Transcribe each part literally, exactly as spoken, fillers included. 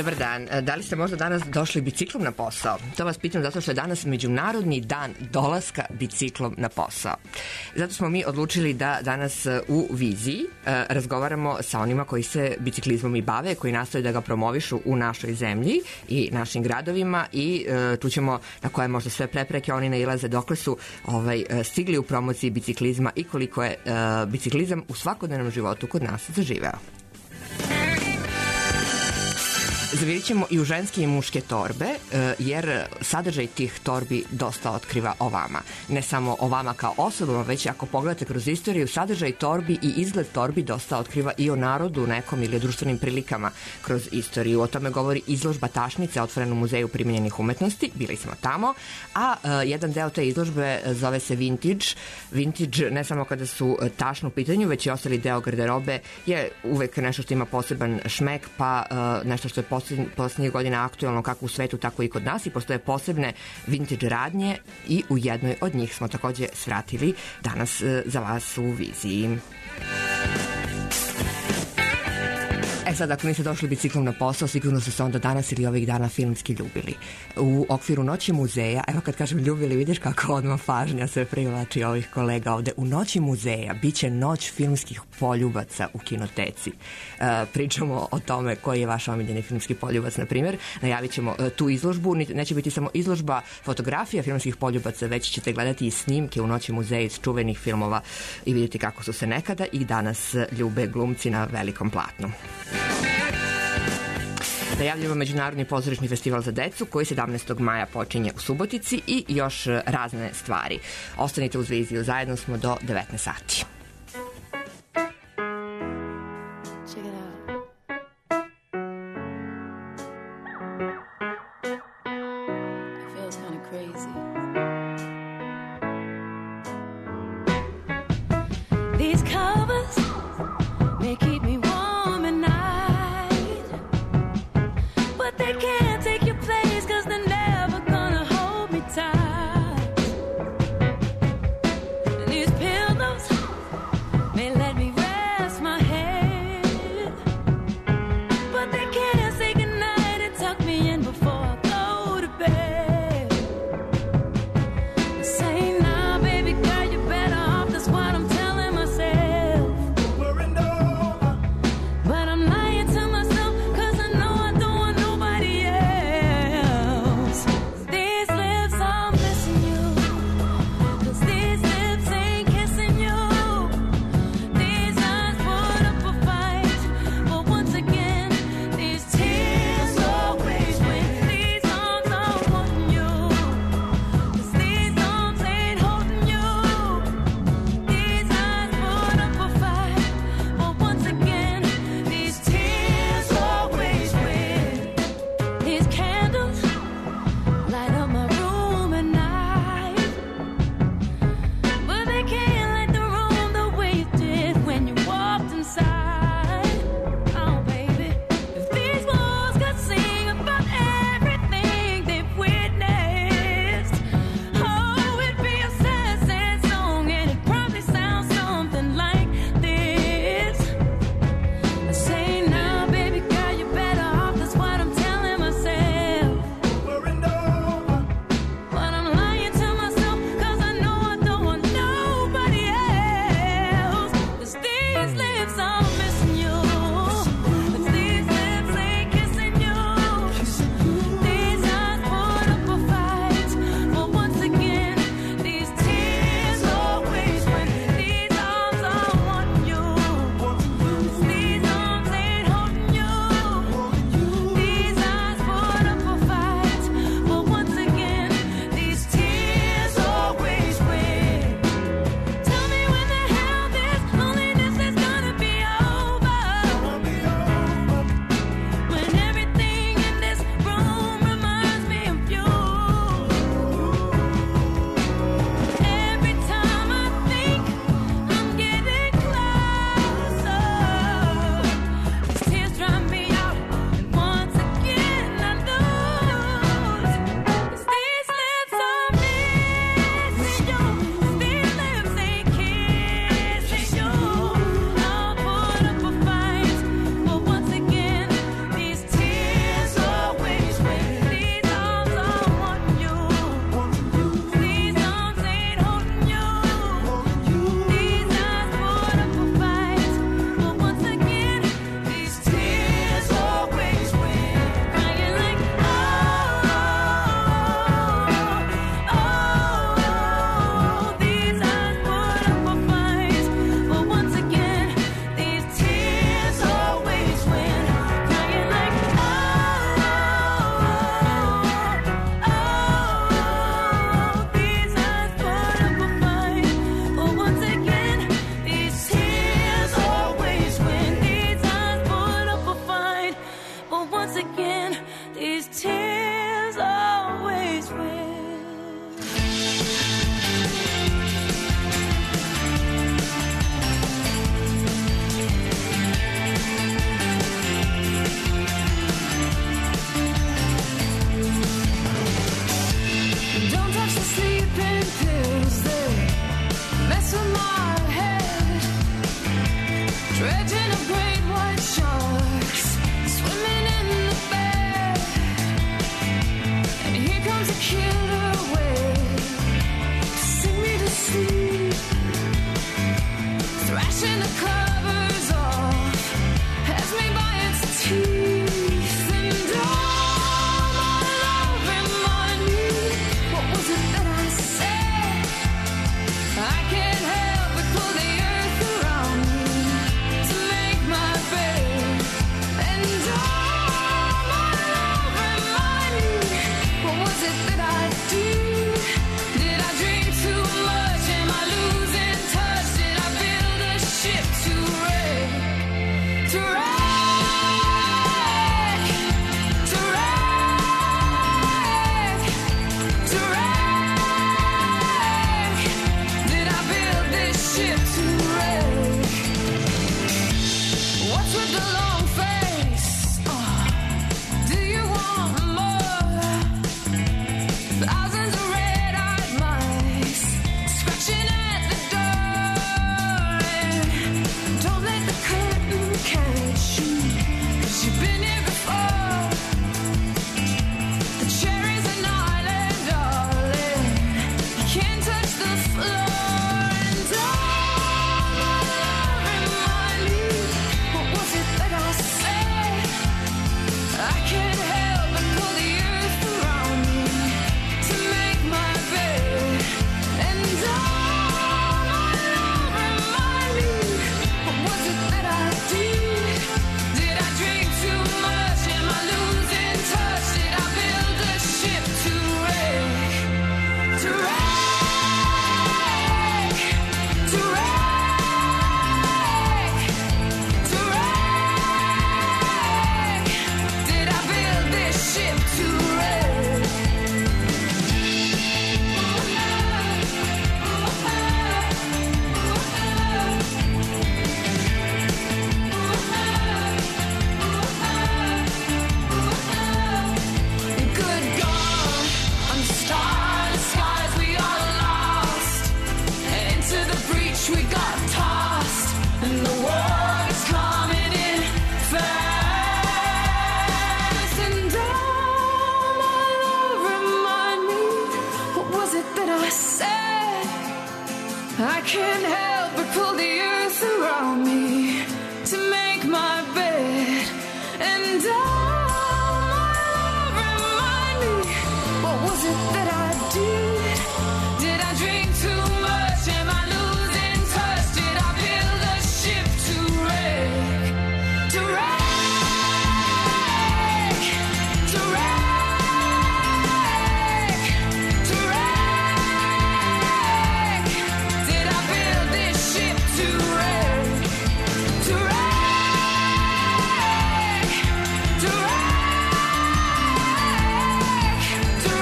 Dobar dan. Da li ste možda danas došli biciklom na posao? To vas pitam zato što je danas Međunarodni dan dolaska biciklom na posao. Zato smo mi odlučili da danas u Viziji razgovaramo sa onima koji se biciklizmom i bave, koji nastoje da ga promovišu u našoj zemlji i našim gradovima i čućemo na koje možda sve prepreke oni nailaze, dokle su ovaj, stigli u promociji biciklizma i koliko je biciklizam u svakodnevnom životu kod nas zaživeo. Zavirit ćemo i u ženske i muške torbe, jer sadržaj tih torbi dosta otkriva o vama. Ne samo o vama kao osobama, već ako pogledate kroz istoriju, sadržaj torbi i izgled torbi dosta otkriva i o narodu nekom ili o društvenim prilikama kroz istoriju. O tome govori izložba tašnice otvorena u Muzeju primenjenih umetnosti, bili smo tamo, a jedan deo te izložbe zove se vintage. Vintage ne samo kada su tašno u pitanju, već i ostali deo garderobe je uvek nešto što ima poseban šmek, pa nešto što je poslednjih godina aktuelno kako u svetu, tako i kod nas, i postoje posebne vintage radnje i u jednoj od njih smo takođe svratili danas za vas u Viziji. E sad, ako niste došli biciklom na posao, sigurno su se onda danas ili ovih dana filmski ljubili. U okviru Noći muzeja, evo kad kažem ljubili, vidiš kako odmah pažnja sve privlači ovih kolega ovde. U Noći muzeja biće noć filmskih poljubaca u kinoteci. E, pričamo o tome koji je vaš omiljeni filmski poljubac, na primjer. Najavit ćemo e, tu izložbu. Neće biti samo izložba fotografija filmskih poljubaca, već ćete gledati i snimke u Noći muzeja iz čuvenih filmova i vidjeti kako su se nekada i danas ljube glumci na velikom platnu. Najavljamo Međunarodni pozorišni festival za decu koji sedamnaestog maja počinje u Subotici i još razne stvari. Ostanite uz Viziju, zajedno smo do devetnaest sati. Over and over. I can't help but pull the earth around me to make my bed. And all my love remind me, what was it that I did? Did I drink too much? Am I losing touch? Did I build a ship to wreck? To wreck? To wreck? To wreck? Did I build this ship to wreck? To wreck? To wreck? To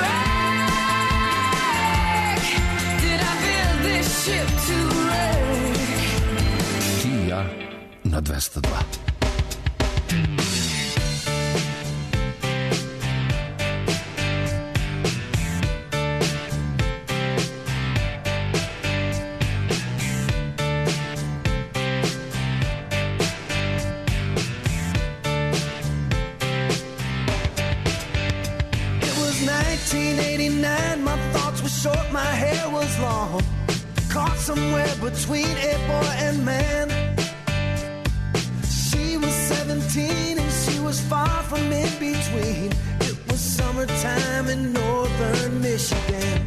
wreck? Did I build this ship to wreck? Ti i ja na dvesta dva. It was nineteen eighty-nine, my thoughts were short, my hair was long. Caught somewhere between a boy and man. She was seventeen and she was far from in between. It was summertime in northern Michigan.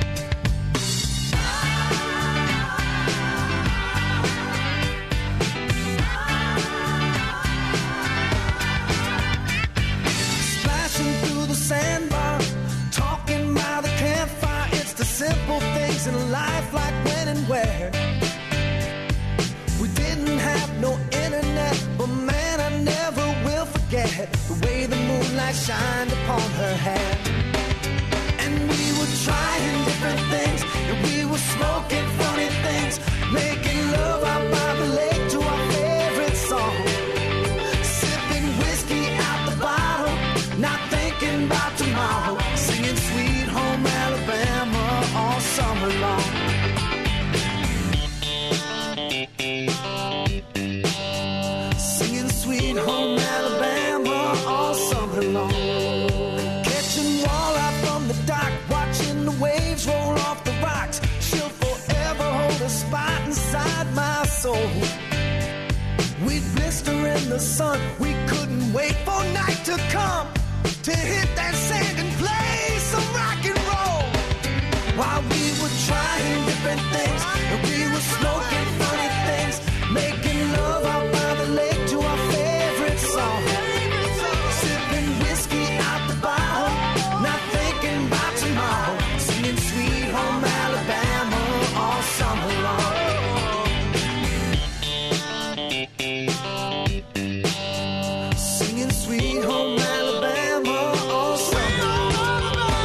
Splashing through the sandbar, talking by the campfire. It's the simple things in life, like when and where. We didn't have no internet, but man, I never will forget the way the moonlight shined upon her hair. And we were trying different things, and we were smoking funny things, making love out by the lake to our favorite song. Sipping whiskey out the bottle, not thinking about tomorrow, singing Sweet Home Alabama all summer long. Singing Sweet Home Alabama all summer long. Catching walleye from the dock, watching the waves roll off the rocks. She'll forever hold a spot inside my soul. We'd blister in the sun, we couldn't wait for night to come to hit that sand and play some rock and roll. While we were trying different things, and we were smoking funny things, making love out by the lake to our favorite song. Sipping whiskey out the bottle, not thinking about tomorrow, singing Sweet Home Alabama all summer long. Singing Sweet Home Alabama all summer long.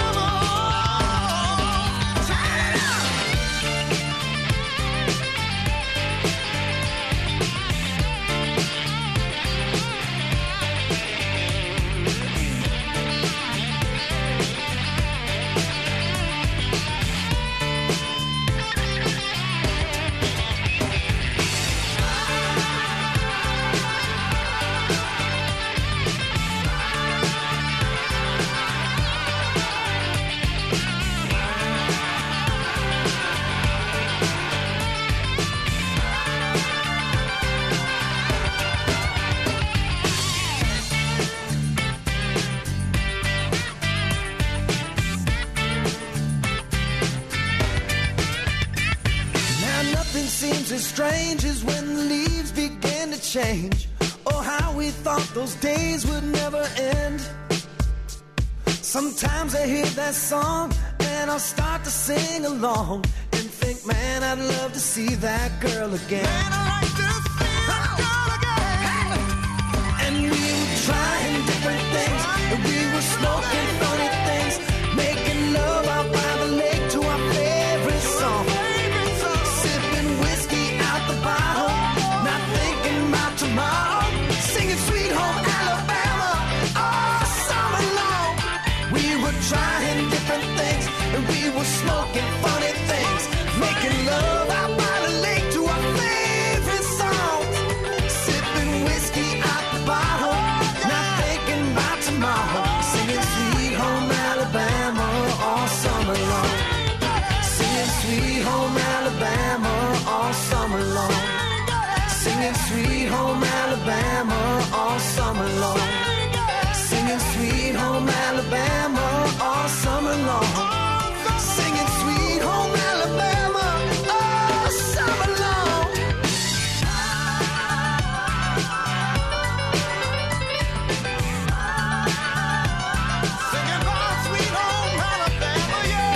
Nothing seems as strange as when the leaves begin to change. Oh, how we thought those days would never end. Sometimes I hear that song and I'll start to sing along and think, man, I'd love to see that girl again. Man, I'd like to see that girl again. And we were trying different things, and we were smoking funny things, making love out by the lake to our favorite song. Sipping whiskey out the bottle, not thinking about tomorrow, singing Sweet Home Alabama all summer long. We were trying different things, and we were smoking funny things, making love out by the lake to our favorite songs. Alabama all summer long. Singing Sweet Home Alabama all summer long. Singing Sweet Home Alabama all summer long. Singing Sweet Home Alabama all summer long. Singing about Sweet Home Alabama, yeah.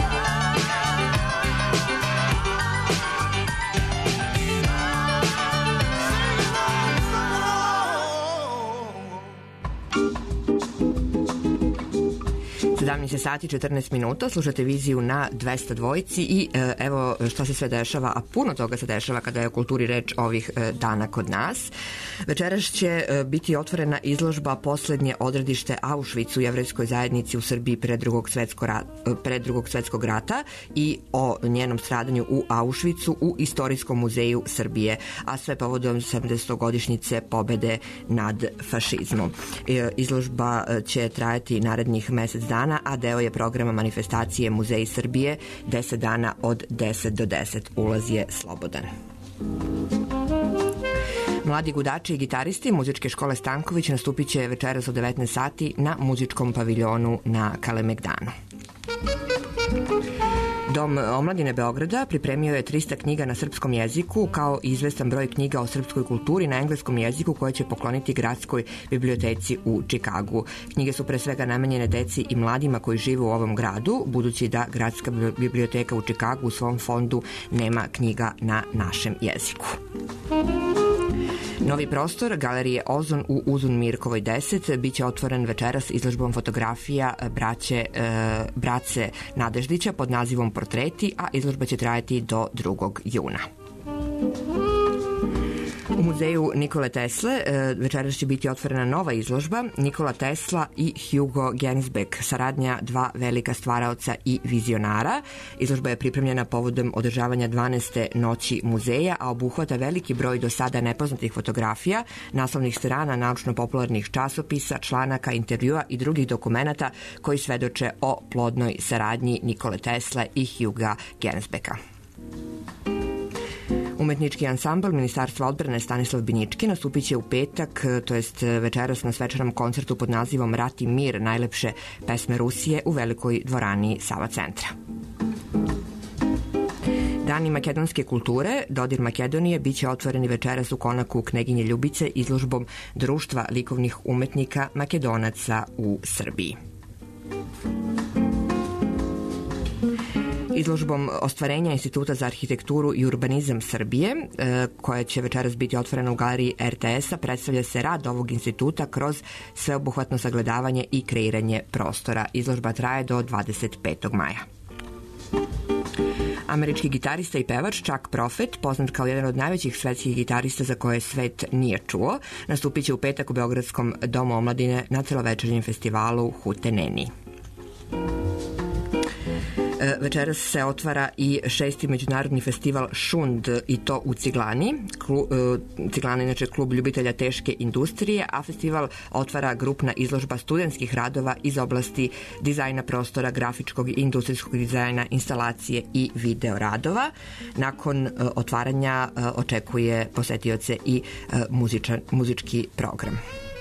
sedamnaest sati četrnaest minuta, slušate viziju na dvesta dvojici i e, evo šta se sve dešava, a puno toga se dešava kada je o kulturi reč ovih e, dana kod nas. Večeras će e, biti otvorena izložba Poslednje odredište Auschwitz u jevrejskoj zajednici u Srbiji pre drugog, svetsko ra, pre drugog svetskog rata i o njenom stradanju u Auschwitzu u Istorijskom muzeju Srbije, a sve povodom sedamdesetogodišnjice pobede nad fašizmom. E, izložba će trajati narednih mesec dana, a deo je programa manifestacije Muzeji Srbije deset dana od deset do deset. Ulaz je slobodan. Mladi gudači i gitaristi Muzičke škole Stanković nastupit će večeras od devetnaest sati na muzičkom paviljonu na Kalemegdanu. Dom omladine Beograda pripremio je trista knjiga na srpskom jeziku kao i izvestan broj knjiga o srpskoj kulturi na engleskom jeziku koje će pokloniti gradskoj biblioteci u Čikagu. Knjige su pre svega namenjene deci i mladima koji žive u ovom gradu, budući da gradska biblioteka u Čikagu u svom fondu nema knjiga na našem jeziku. Novi prostor Galerije Ozon u Uzun Mirkovoj deset biće otvoren večeras izložbom fotografija braće, e, brace Nadeždića pod nazivom Portreti, a izložba će trajati do drugog juna. U muzeju Nikole Tesle večeras će biti otvorena nova izložba Nikola Tesla i Hugo Gernsback, saradnja dva velika stvaraoca i vizionara. Izložba je pripremljena povodom održavanja dvanaeste noći muzeja, a obuhvata veliki broj do sada nepoznatih fotografija, naslovnih strana naučno-popularnih časopisa, članaka, intervjua i drugih dokumenata koji svedoče o plodnoj saradnji Nikole Tesle i Huga Gernsbacka. Umetnički ansambl Ministarstva odbrane Stanislav Binički nastupit će u petak, to jest večeras na svečanom koncertu pod nazivom Rat i mir, najlepše pesme Rusije u velikoj dvorani Sava centra. Dani makedonske kulture, Dodir Makedonije, biće otvoreni večeras u konaku Kneginje Ljubice izložbom Društva likovnih umetnika Makedonaca u Srbiji. Izložbom ostvarenja Instituta za arhitekturu i urbanizam Srbije, koja će večeras biti otvorena u galeriji er te es-a, predstavlja se rad ovog instituta kroz sveobuhvatno sagledavanje i kreiranje prostora. Izložba traje do dvadeset petog maja. Američki gitarista i pevač Chuck Prophet, poznat kao jedan od najvećih svetskih gitarista za koje svet nije čuo, nastupit će u petak u Beogradskom domu omladine na celovečernjem festivalu Huteneni. Večeras se otvara i šesti međunarodni festival Šund, i to u Ciglani. Klu, Ciglana je inače klub ljubitelja teške industrije, a festival otvara grupna izložba studentskih radova iz oblasti dizajna prostora, grafičkog i industrijskog dizajna, instalacije i video radova. Nakon otvaranja očekuje posetioce i muzičan, muzički program.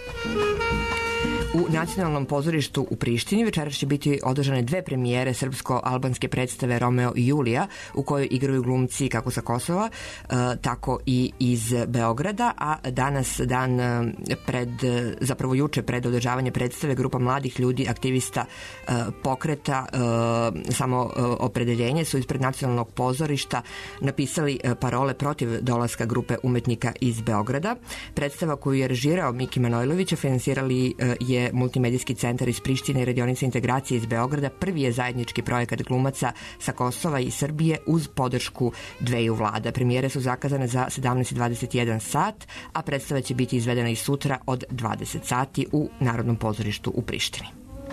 U Nacionalnom pozorištu u Prištini večeras će biti održane dve premijere srpsko-albanske predstave Romeo i Julija, u kojoj igraju glumci kako sa Kosova, tako i iz Beograda, a danas, dan pred, zapravo juče pred održavanje predstave, grupa mladih ljudi, aktivista pokreta samo opredeljenje su ispred Nacionalnog pozorišta napisali parole protiv dolaska grupe umetnika iz Beograda. Predstava koju je režirao Miki Manojlović finansirali je Multimedijski centar iz Prištine i Radionica integracije iz Beograda. Prvi je zajednički projekat glumaca sa Kosova i Srbije uz podršku dveju vlada. Premijere su zakazane za sedamnaest i dvadeset jedan sat, a predstava će biti izvedena i sutra od dvadeset sati u Narodnom pozorištu u Prištini.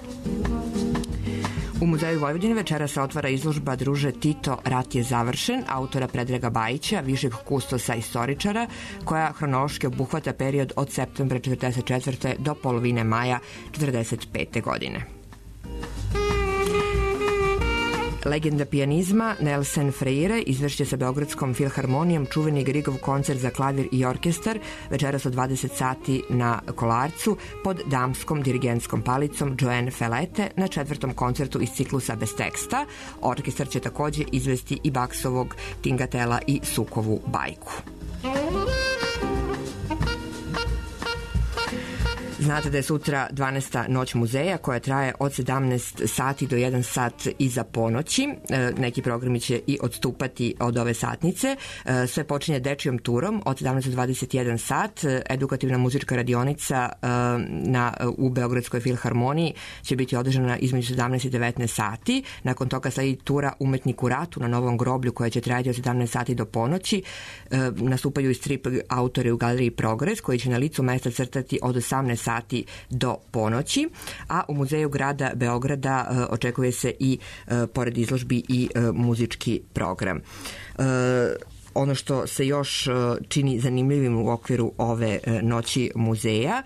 U Muzeju Vojvodine večera se otvara izložba Druže Tito, rat je završen, autora Predraga Bajića, višeg kustosa istoričara, koja hronološki obuhvata period od septembra četrdeset četvrte do polovine maja četrdeset pete godine. Legenda pijanizma Nelson Freire izvešće sa Beogradskom filharmonijom čuveni Grigov koncert za klavir i orkestar večeras od dvadeset sati na Kolarcu pod damskom dirigentskom palicom Joanne Felete na četvrtom koncertu iz ciklusa Bez teksta. Orkestar će takođe izvesti i Baksovog Tingatela i Sukovu bajku. Znate da je sutra dvanaesta noć muzeja koja traje od sedamnaest sati do jedan sat iza ponoći. Neki programi će i odstupati od ove satnice. Sve počinje dečijom turom od sedamnaest do dvadeset jedan sat. Edukativna muzička radionica na, u Beogradskoj filharmoniji će biti održana između sedamnaest i devetnaest sati. Nakon toga sledi tura Umetnik u ratu na Novom groblju koja će trajati od sedamnaest sati do ponoći. Nastupaju i strip autori u galeriji Progres koji će na licu mesta crtati od osamnaest sati do ponoći, a u Muzeju grada Beograda uh, očekuje se i, uh, pored izložbi, i uh, muzički program. Uh, Ono što se još čini zanimljivim u okviru ove noći muzeja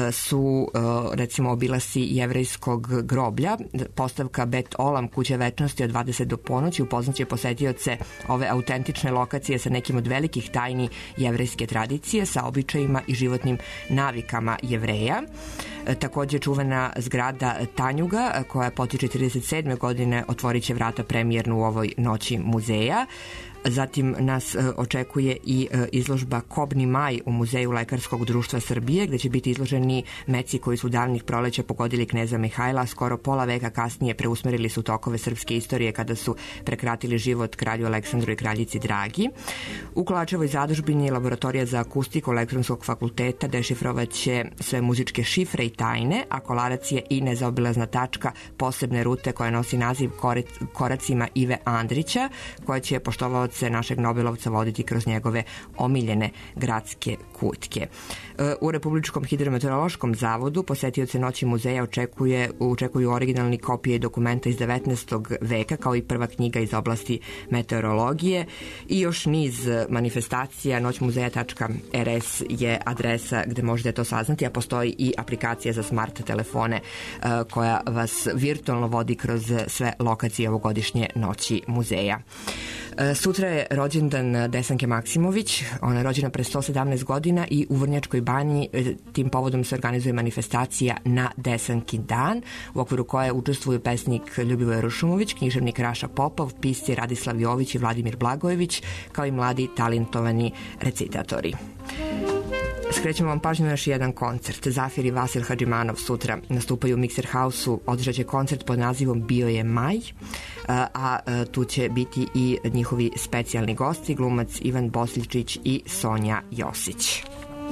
su recimo obilasi jevrejskog groblja, postavka Bet Olam, kuća večnosti od dvadeset do ponoći, upoznaće posetioce ove autentične lokacije sa nekim od velikih tajni jevrejske tradicije, sa običajima i životnim navikama Jevreja. Takođe čuvena zgrada Tanjuga koja potiče trideset sedme godine otvorit će vrata premijernu u ovoj noći muzeja. Zatim nas očekuje i izložba Kobni maj u Muzeju Lekarskog društva Srbije, gde će biti izloženi meci koji su davnih proleća pogodili kneza Mihajla, skoro pola veka kasnije preusmerili su tokove srpske istorije kada su prekratili život kralju Aleksandru i kraljici Dragi. U Kolarčevoj zadužbini laboratorija za akustiku Elektronskog fakulteta dešifrovaće sve muzičke šifre i tajne, a Kolarac je i nezaobilazna tačka posebne rute koja nosi naziv Koracima Ive Andrića, koja će poštovao našeg Nobelovca voditi kroz njegove omiljene gradske kutke. U Republičkom hidrometeorološkom zavodu posetioce noći muzeja očekuje, očekuju originalni kopije dokumenta iz devetnaestog veka kao i prva knjiga iz oblasti meteorologije i još niz manifestacija. noć muzeja tačka er es je adresa gde možete to saznati, a postoji i aplikacija za smart telefone koja vas virtualno vodi kroz sve lokacije ovogodišnje noći muzeja. Sutra je rođendan Desanke Maksimović, ona je rođena pre sto sedamnaest godina i u Vrnjačkoj banji tim povodom se organizuje manifestacija na Desankin dan, u okviru koje učestvuju pesnik Ljubivoje Rušumović, književnik Raša Popov, pisci Radislav Jović i Vladimir Blagojević, kao i mladi talentovani recitatori. Skrećemo vam pažnju na još jedan koncert. Zafir i Vasil Hadžimanov sutra nastupaju u Mixer House-u, održat će koncert pod nazivom Bio je maj, a, a tu će biti i njihovi specijalni gosti, glumac Ivan Bosiljčić i Sonja Josić.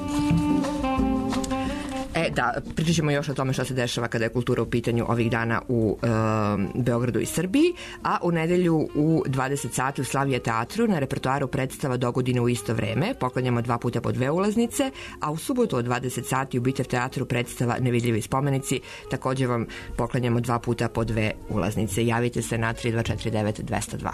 E, da, pričat ćemo još o tome što se dešava kada je kultura u pitanju ovih dana u e, Beogradu i Srbiji, a u nedelju u dvadeset sati u Slavije teatru na repertoaru predstava Dogodine u isto vreme, poklanjamo dva puta po dve ulaznice, a u subotu od dvadeset sati u Bitev teatru predstava Nevidljivi spomenici, takođe vam poklanjamo dva puta po dve ulaznice. Javite se na tri dva četiri devet dva zero dva.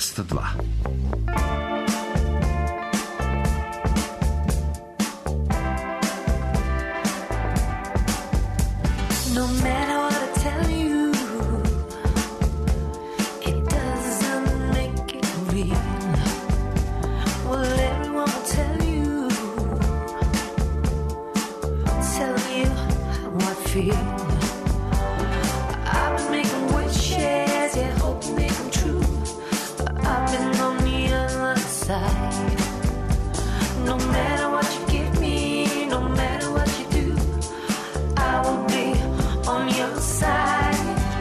dvesta dva. No matter what I tell you, it doesn't make it real. Well, everyone will tell you, tell you how I feel. I've been making wishes, yeah, hope to make them true. I've been on the other side. No matter what you give me, no matter what you do, I will be on your side.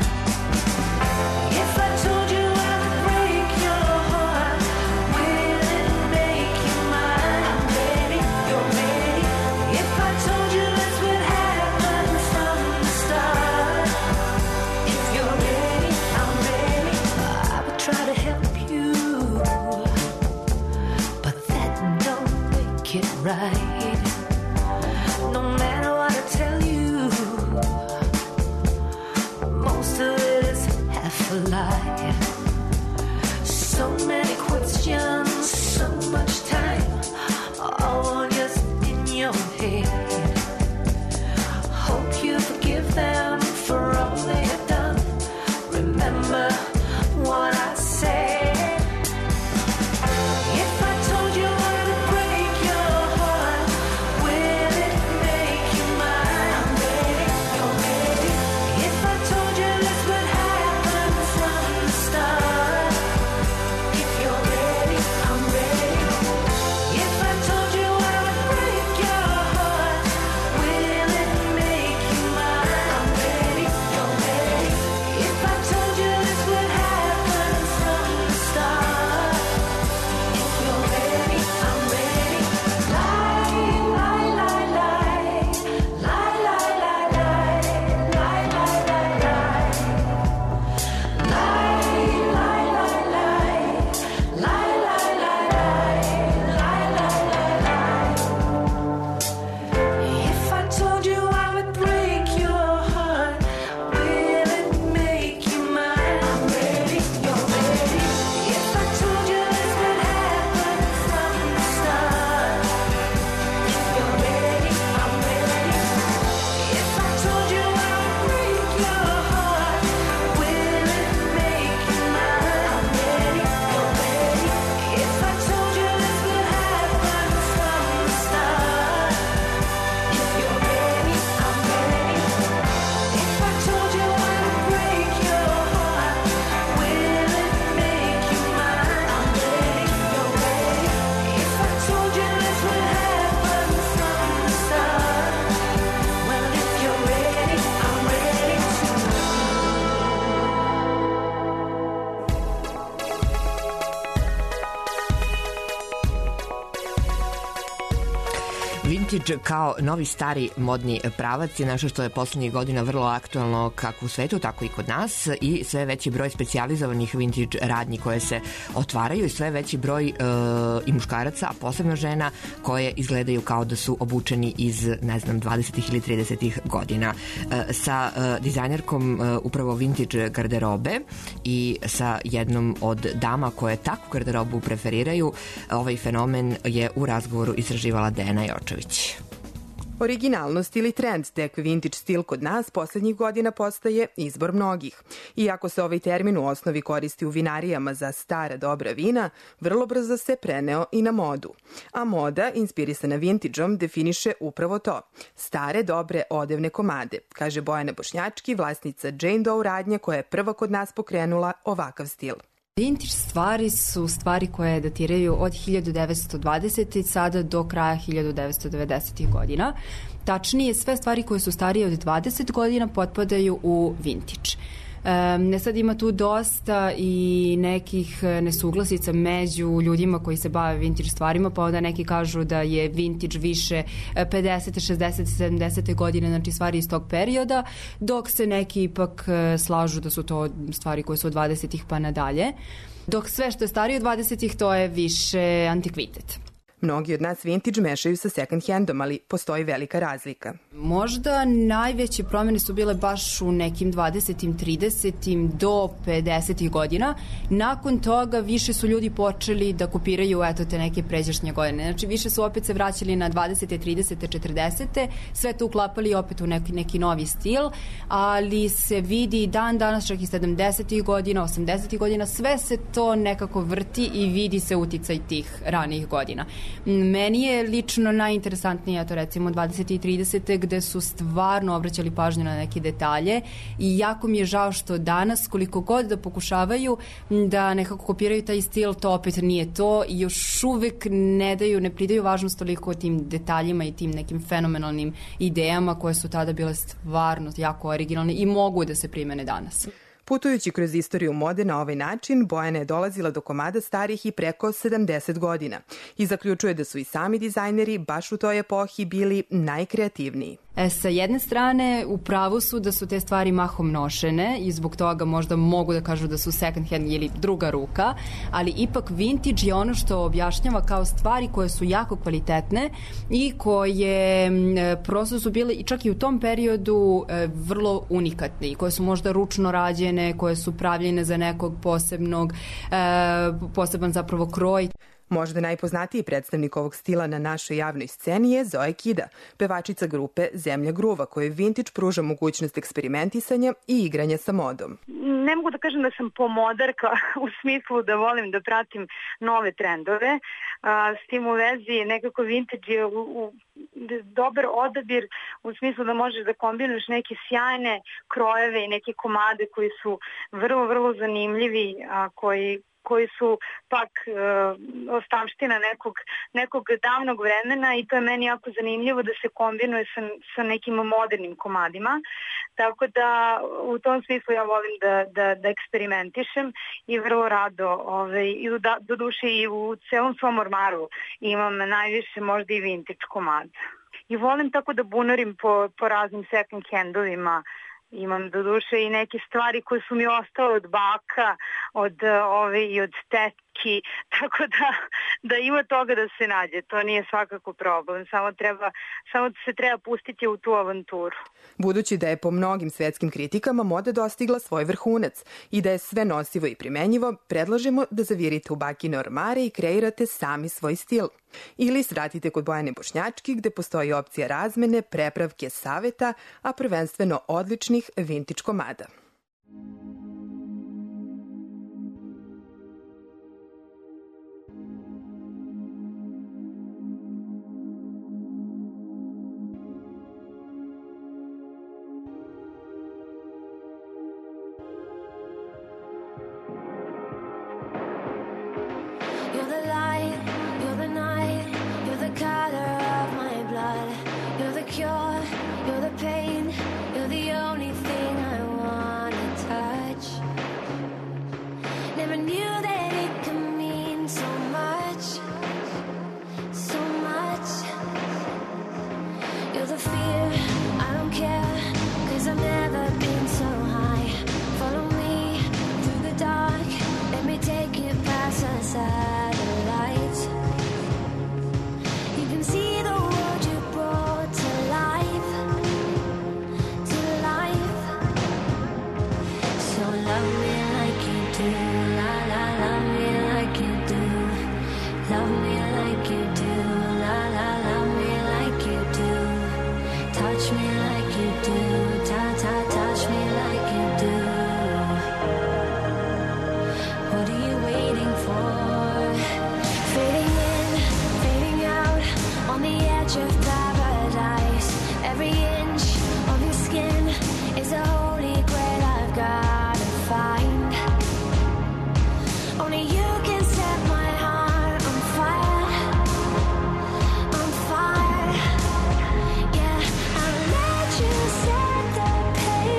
If I told you I would break your heart, will it make you mine? I'm ready, you're ready. If I told you this would happen from the start, if you're ready, I'm ready. I would try to help you, but that don't make it right. No matter what I tell you, most of it is half a lie. So many questions, so much time, all just in your head. Hope you forgive them for all they have done. Remember what I said. If I told you I would break your heart, will it make you mine? I'm ready, you're ready. If I told you this would happen from the start, if you're ready, I'm ready. If I told you I would break your heart, will it make you mine? I'm ready, you're ready. If I told you this would happen from the start, if you're ready, I'm ready. Lie, lie, lie, lie. Lie, lie, lie, lie. Lie, lie, lie, lie. Lie, lie, lie, lie. Lie, lie, lie, lie. Lie, lie, lie, lie. If I told you I would break your heart, will it make you mine? I'm ready, you're ready. If I told you this would happen from the start, if you're ready, I'm ready. If I told you I would break your heart, will it make you mine? I'm ready, you're ready. If I told you this would happen from the start, if you're ready, I'm ready. If I told you I would break your heart, will it make you mine? I'm ready, you're ready. If I told you this would happen from the start, well, if you're ready, I'm ready too. Vintage kao novi stari modni pravac je nešto što je poslednjih godina vrlo aktualno kako u svetu, tako i kod nas, i sve veći broj specijalizovanih vintage radnji koje se otvaraju i sve veći broj e, i muškaraca, a posebno žena, koje izgledaju kao da su obučeni iz, ne znam, dvadesetih ili tridesetih godina. E, sa e, dizajnerkom e, upravo vintage garderobe i sa jednom od dama koje takvu garderobu preferiraju, ovaj fenomen je u razgovoru istraživala Dejana Jočević. Originalnost ili trend tek vintage stil kod nas poslednjih godina postaje izbor mnogih. Iako se ovaj termin u osnovi koristi u vinarijama za stara dobra vina, vrlo brzo se preneo i na modu. A moda, inspirisana vintageom, definiše upravo to. Stare dobre odevne komade, kaže Bojana Bošnjački, vlasnica Jane Doe radnje koja je prva kod nas pokrenula ovakav stil. Vintage stvari su stvari koje datiraju od hiljadu devetsto dvadesete sada do kraja hiljadu devetsto devedesetih godina. Tačnije, sve stvari koje su starije od dvadeset godina potpadaju u vintage. Ne sad ima tu dosta i nekih nesuglasica među ljudima koji se bave vintage stvarima, pa onda neki kažu da je vintage više pedesete, šezdesete, sedamdesete godine, znači stvari iz tog perioda, dok se neki ipak slažu da su to stvari koje su od dvadesetih pa nadalje. Dok sve što je starije od dvadesetih to je više antikvitet. Mnogi od nas vintage mešaju sa second handom, ali postoji velika razlika. Možda najveće promene su bile baš u nekim dvadesetim, tridesetim do pedesetih godina. Nakon toga više su ljudi počeli da kopiraju eto te neke pređašnje godine. Znači više su opet se vraćali na dvadesete, tridesete, četrdesete, sve to uklapali opet u neki, neki novi stil, ali se vidi dan danas čak i sedamdesetih godina, osamdesetih godina, sve se to nekako vrti i vidi se uticaj tih ranijih godina. Meni je lično najinteresantnije, to recimo dvadesete i tridesete gde su stvarno obraćali pažnju na neke detalje i jako mi je žao što danas koliko god da pokušavaju da nekako kopiraju taj stil, to opet nije to i još uvek ne daju, ne pridaju važnost toliko tim detaljima i tim nekim fenomenalnim idejama koje su tada bile stvarno jako originalne i mogu da se primene danas. Putujući kroz istoriju mode na ovaj način, Bojana je dolazila do komada starih i preko sedamdeset godina i zaključuje da su i sami dizajneri baš u toj epohi bili najkreativniji. E, sa jedne strane, u pravu su da su te stvari mahom nošene i zbog toga možda mogu da kažu da su second hand ili druga ruka, ali ipak vintage je ono što objašnjava kao stvari koje su jako kvalitetne i koje e, prosto su bile i čak i u tom periodu e, vrlo unikatne i koje su možda ručno rađene, koje su pravljene za nekog posebnog, e, poseban zapravo kroj. Možda najpoznatiji predstavnik ovog stila na našoj javnoj sceni je Zoe Kida, pevačica grupe Zemlja gruva, kojoj vintage pruža mogućnost eksperimentisanja i igranja sa modom. Ne mogu da kažem da sam pomodarka u smislu da volim da pratim nove trendove. S tim u vezi nekako vintage je u, u, dobar odabir u smislu da možeš da kombinuješ neke sjajne krojeve i neke komade koji su vrlo, vrlo zanimljivi, a koji koji su pak e, ostavština nekog, nekog davnog vremena i to je meni jako zanimljivo da se kombinuje sa, sa nekim modernim komadima. Tako da u tom smislu ja volim da, da, da eksperimentišem i vrlo rado ovaj, i da, do duše i u celom svom ormaru imam najviše možda i vintage komada. I volim tako da bunarim po, po raznim second handovima. Imam do duše i neke stvari koje su mi ostale od baka, od ove i od tetki, tako da, da ima toga da se nađe. To nije svakako problem, samo, treba, samo se treba pustiti u tu avanturu. Budući da je po mnogim svetskim kritikama moda dostigla svoj vrhunac i da je sve nosivo i primenjivo, predlažemo da zavirite u bakine ormare i kreirate sami svoj stil. Ili svratite kod Bojane Bošnjački gde postoji opcija razmene, prepravke, saveta, a prvenstveno odličnih vintage komada. Set the pace.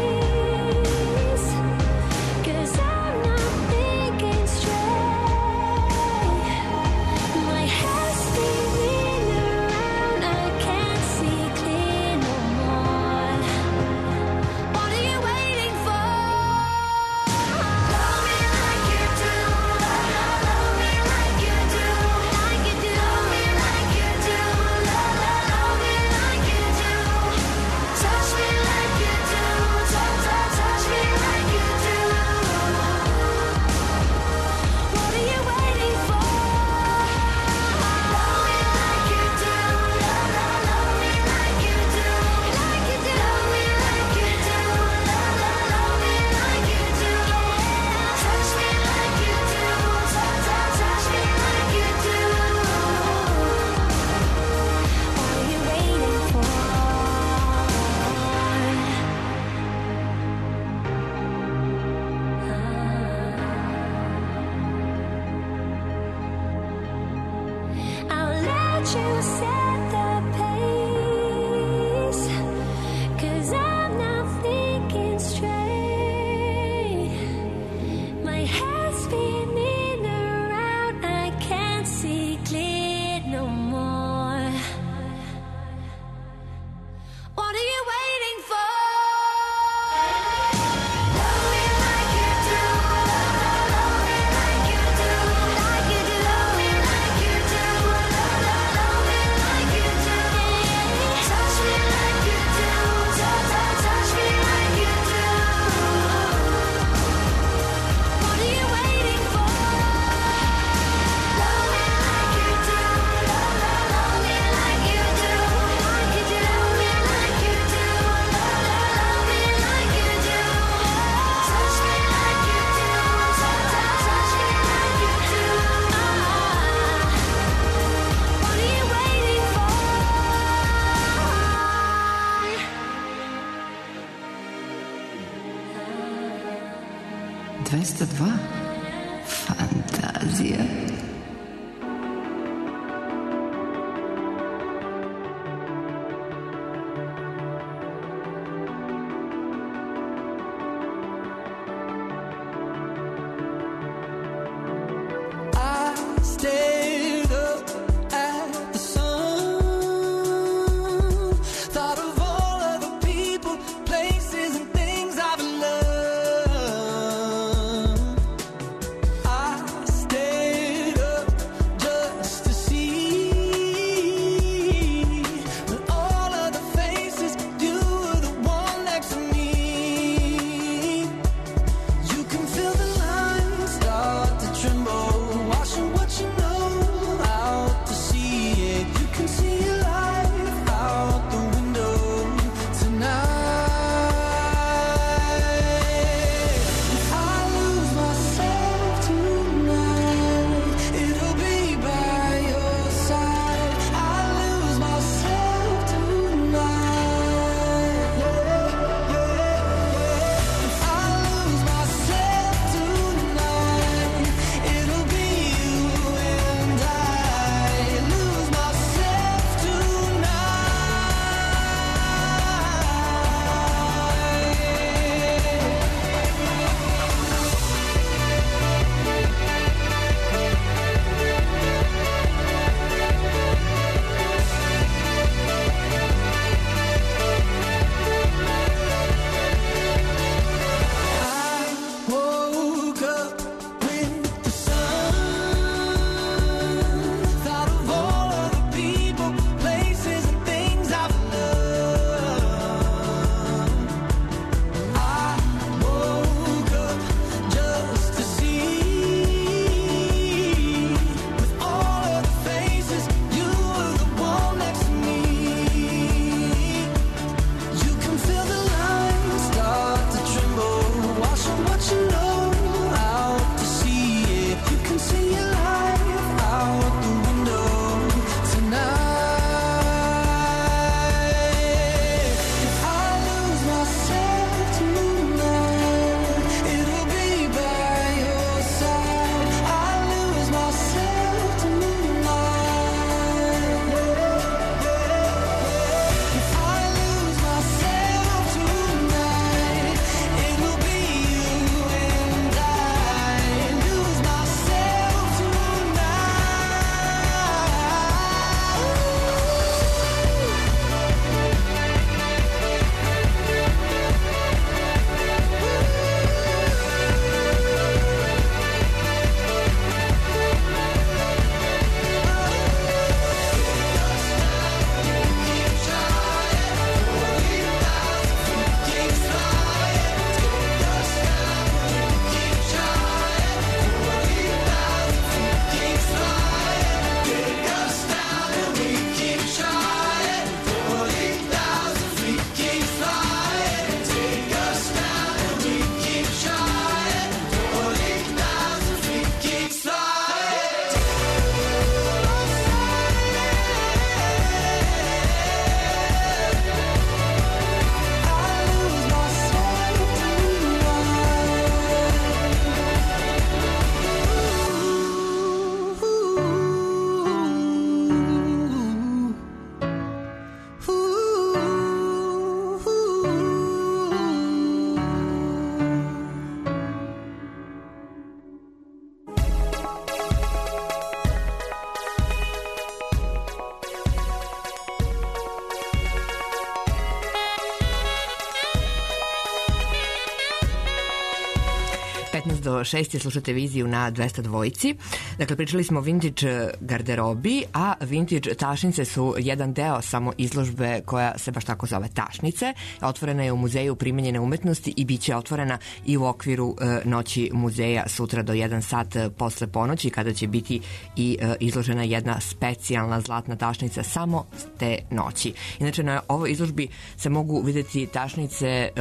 you set the pace, 'cause I'm not thinking straight. My head's spinning around, I can't see clear no more. What are you waiting for? Love me like you do, love, love me like you do, like you do. Love me like you do, love, love, love me like you do. Touch me like you do, touch, touch, touch me like you do. What are you waiting for? Love me like you do, love, love, love me like you do, like you do. Love me like you do, love, love, love me like you do. Touch me like you do, touch, touch, touch me like you do. What are you waiting for? dvesta dva. Fantazija. I stared up at the sun, thought of all of the people, places, and things I've loved. I stared petnaest do šest slušate viziju na dvesta dvojici. Dakle, pričali smo o vintage garderobi, a vintage tašnice su jedan deo samo izložbe koja se baš tako zove Tašnice. Otvorena je u Muzeju primenjene umetnosti i bit će otvorena i u okviru e, noći muzeja sutra do jedan sat posle ponoći, kada će biti i e, izložena jedna specijalna zlatna tašnica samo te noći. Inače, na ovoj izložbi se mogu videti tašnice e,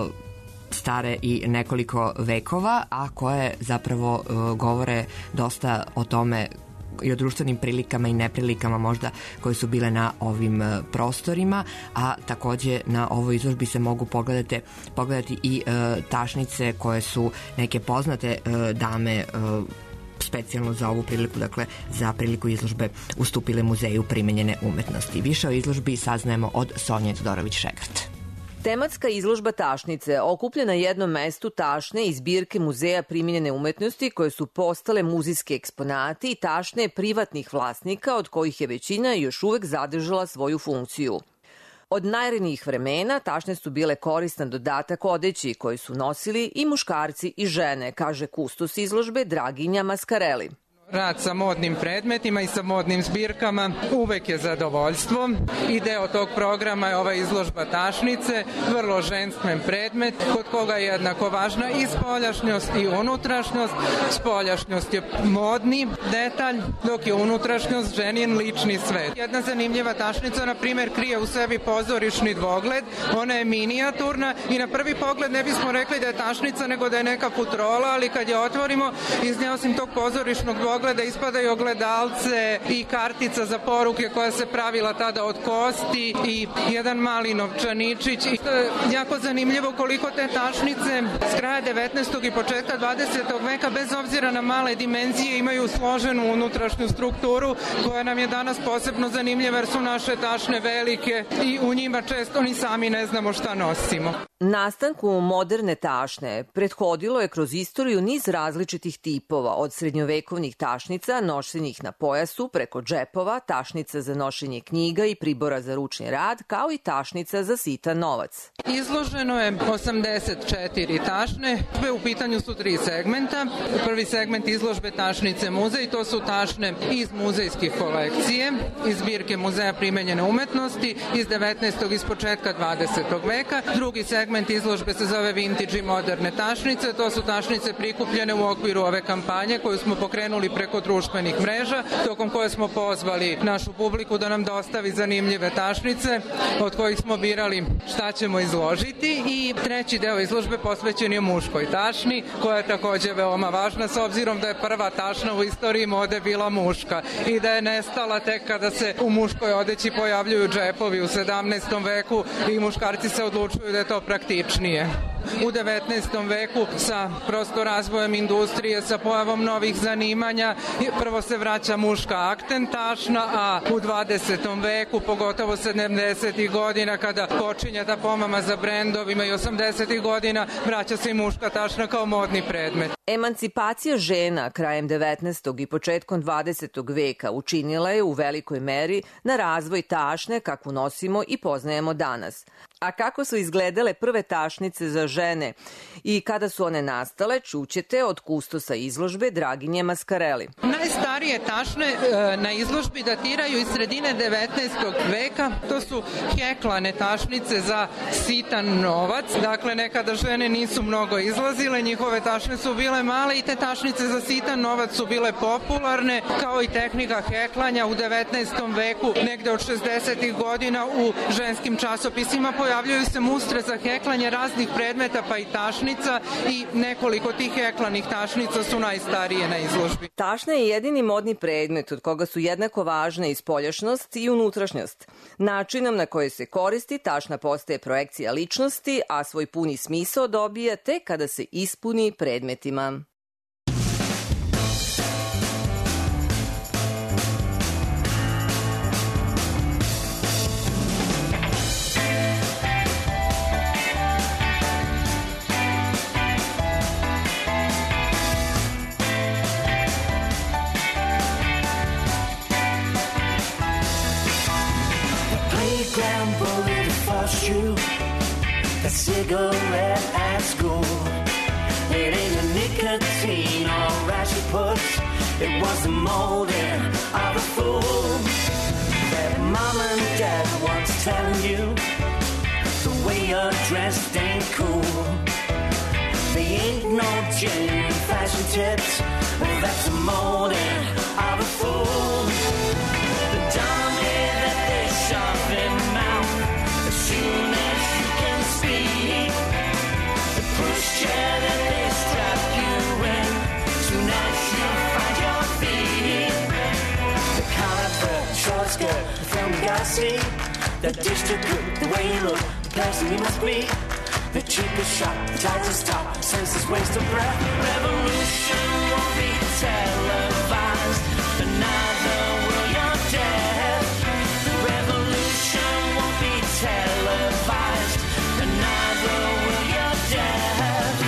stare i nekoliko vekova, a koje zapravo uh, govore dosta o tome i o društvenim prilikama i neprilikama možda koje su bile na ovim uh, prostorima, a takođe na ovoj izložbi se mogu pogledati, pogledati i uh, tašnice koje su neke poznate uh, dame uh, specijalno za ovu priliku, dakle za priliku izložbe ustupile Muzeju primenjene umetnosti. Više o izložbi saznajemo od Sonje Todorović-Šegrt. Tematska izložba Tašnice okuplja na jednom mestu tašne iz zbirke Muzeja primenjene umetnosti koje su postale muzejski eksponati i tašne privatnih vlasnika od kojih je većina još uvek zadržala svoju funkciju. Od najranijih vremena tašne su bile koristan dodatak odeći koji su nosili i muškarci i žene, kaže kustos izložbe Draginja Maskareli. Rad sa modnim predmetima i sa modnim zbirkama uvek je zadovoljstvo i deo tog programa je ova izložba Tašnice, vrlo ženstven predmet kod koga je jednako važna i spoljašnjost i unutrašnjost. Spoljašnjost je modni detalj, dok je unutrašnjost ženin lični svet. Jedna zanimljiva tašnica, na primjer, krije u sebi pozorišni dvogled, ona je minijaturna i na prvi pogled ne bismo rekli da je tašnica nego da je neka futrola, ali kad je otvorimo, iz nje osim tog pozorišnog dvogleda ogleda ispadaju ogledalce i kartica za poruke koja se pravila tada od kosti i jedan mali novčaničić. I to je jako zanimljivo koliko te tašnice s kraja devetnaestog i početka dvadesetog veka bez obzira na male dimenzije imaju složenu unutrašnju strukturu koja nam je danas posebno zanimljiva jer su naše tašne velike i u njima često ni sami ne znamo šta nosimo. Nastanku moderne tašne prethodilo je kroz istoriju niz različitih tipova, od srednjovekovnih tašnica nošenih na pojasu, preko džepova, tašnica za nošenje knjiga i pribora za ručni rad, kao i tašnica za sitan novac. Izloženo je osamdeset četiri tašne, u pitanju su tri segmenta. Prvi segment izložbe Tašnice muzej, to su tašne iz muzejskih kolekcije, iz zbirke Muzeja primenjene umetnosti, iz devetnaestog iz početka dvadesetog veka. Drugi segment Segment izložbe se zove Vintage i moderne tašnice. To su tašnice prikupljene u okviru ove kampanje koju smo pokrenuli preko društvenih mreža, tokom koje smo pozvali našu publiku da nam dostavi zanimljive tašnice, od kojih smo birali šta ćemo izložiti. I treći deo izložbe posvećen je muškoj tašni, koja je takođe veoma važna s obzirom da je prva tašna u istoriji mode bila muška i da je nestala tek kada se u muškoj odeći pojavljuju džepovi u sedamnaestom veku i muškarci se odlučuju da je to praktičnije. U devetnaestom veku sa prosto razvojem industrije, sa pojavom novih zanimanja, prvo se vraća muška akten tašna, a u dvadesetom veku, pogotovo sedamdesetih godina, kada počinje ta pomama za brendovima i osamdesetih godina, vraća se i muška tašna kao modni predmet. Emancipacija žena krajem devetnaestog i početkom dvadesetog veka učinila je u velikoj meri na razvoj tašne kakvu nosimo i poznajemo danas. A kako su izgledale prve tašnice za žene i kada su one nastale, čućete od kustosa izložbe Draginje Maskareli. Najstarije tašne e, na izložbi datiraju iz sredine devetnaestog veka. To su heklane tašnice za sitan novac. Dakle, nekada žene nisu mnogo izlazile, njihove tašne su bile male i te tašnice za sitan novac su bile popularne, kao i tehnika heklanja u devetnaestom veku. Negde od šezdesetih godina u ženskim časopisima pojavljuju se mustre za heklanje raznih predmeta pa i tašnica i nekoliko tih heklanih tašnica su najstarije na izložbi. Tašna je jedini modni predmet od koga su jednako važne i spoljašnost i unutrašnjost. Načinom na koji se koristi, tašna postaje projekcija ličnosti, a svoj puni smisao dobija tek kada se ispuni predmetima. You a cigarette at school. It ain't a nicotine or as you put. It was the molding of a fool. That mom and dad once telling you the way you're dressed ain't cool. There ain't no genuine fashion tips. That's the molding of a fool. The dummy that they shove in mouth as soon as you can speak. The pushchair that they strap you in soon as you find your feet. The collar, the short skirt, the film you gotta see. The dish to cook, the way you look, the person you must be. The cheapest shot, the tightest top, senseless waste of breath. Revolution won't be televised, and neither will your death. The revolution won't be televised, and neither will your death.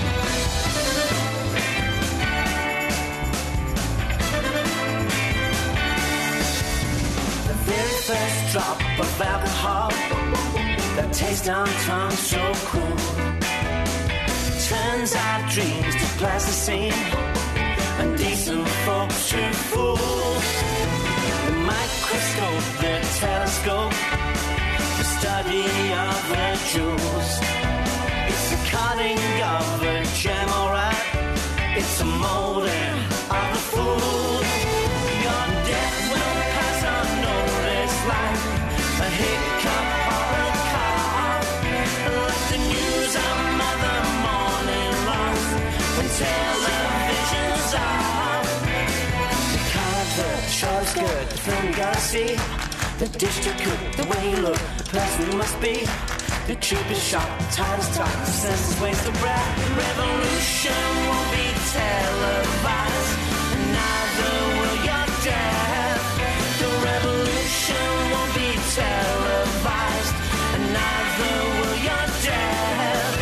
The very first drop of alcohol, that taste on tongue so cool. Turns our dreams to plasticine, and decent folks to fools. The microscope, the telescope, the study of the jewels. It's the cutting of a gem, alright. It's a molding of a fool. Your death will pass unnoticed like a hiccup or a cough, like the news of Mother Morning lost when television's off. The collar, the short skirt, the film you gotta see. The dish to cook, the way you look, the person you must be. The cheapest shot, the tightest top, the senseless waste of breath. Revolution won't be televised, and neither will your death. The revolution won't be televised, and neither will your death.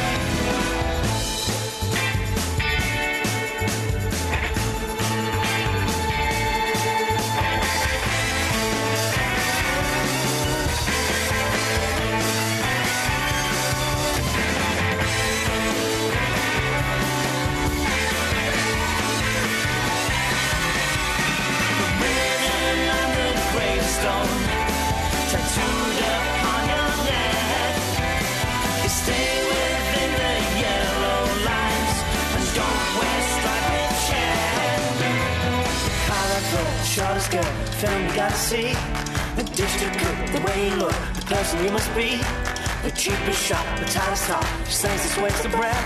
Tattooed upon your neck, you stay within the yellow lines and don't wear striped check. Collar, the short skirt, film you gotta see. The dish to cook, the way you look, the person you must be. The cheapest shot, the tightest top, just sends this waste of breath.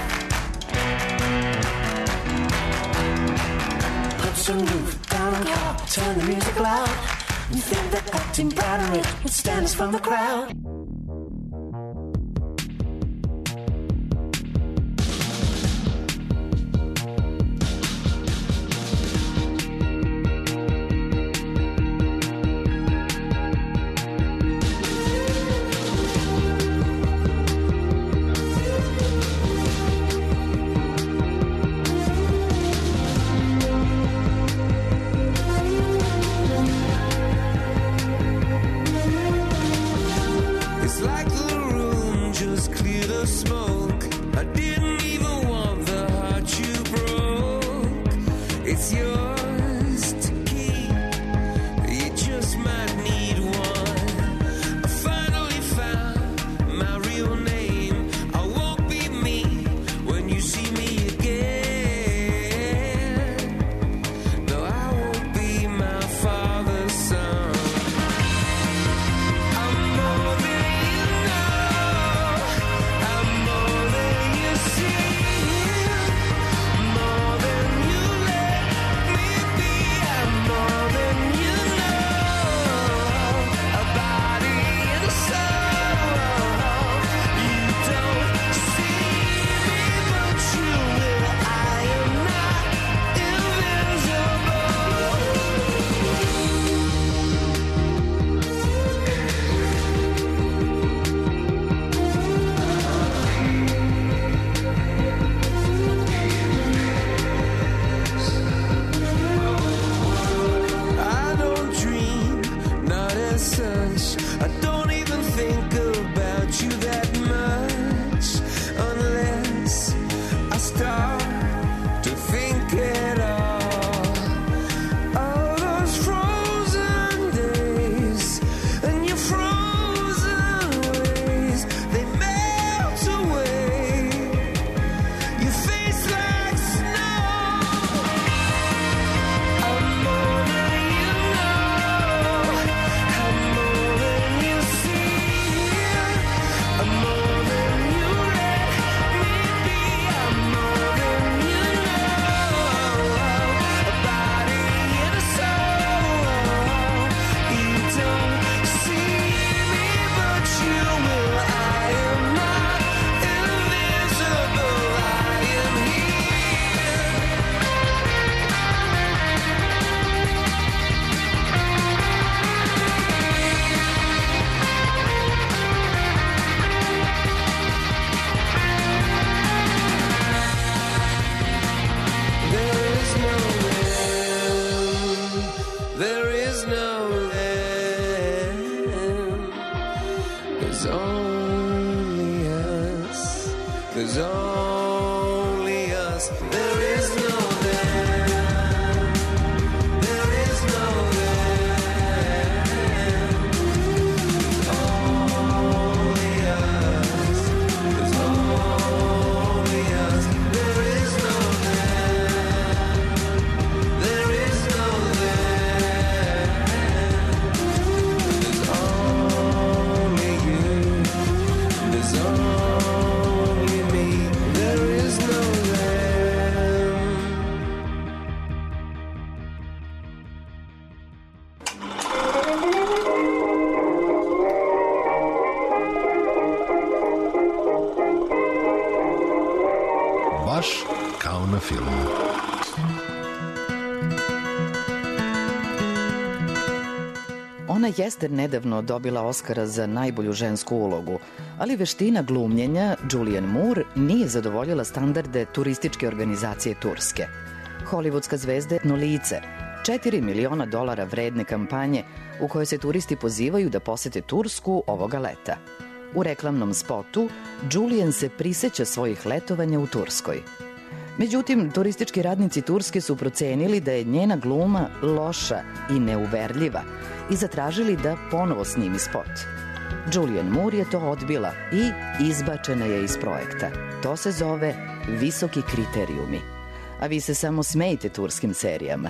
Put some roof down on car, turn the music loud. You think that acting proud and rich would stand us from the crowd? you that much unless I start There's only us. There's only us. There is no them. There is no them. Only us. There's only us. There is no them. There is no them. There's only you. There's only me. There is no them. Baš kao na filmu. Ona jeste nedavno dobila Oskara za najbolju žensku ulogu, ali veština glumljenja Julianne Moore nije zadovoljila standarde turističke organizacije Turske. Hollywoodska zvezda je etno lice, četiri miliona dolara vredne kampanje u kojoj se turisti pozivaju da posete Tursku ovoga leta. U reklamnom spotu Julianne se priseća svojih letovanja u Turskoj. Međutim, turistički radnici Turske su procenili da je njena gluma loša i neuverljiva i zatražili da ponovo snimi spot. Julianne Moore je to odbila i izbačena je iz projekta. To se zove visoki kriterijumi. A vi se samo smejte turskim serijama.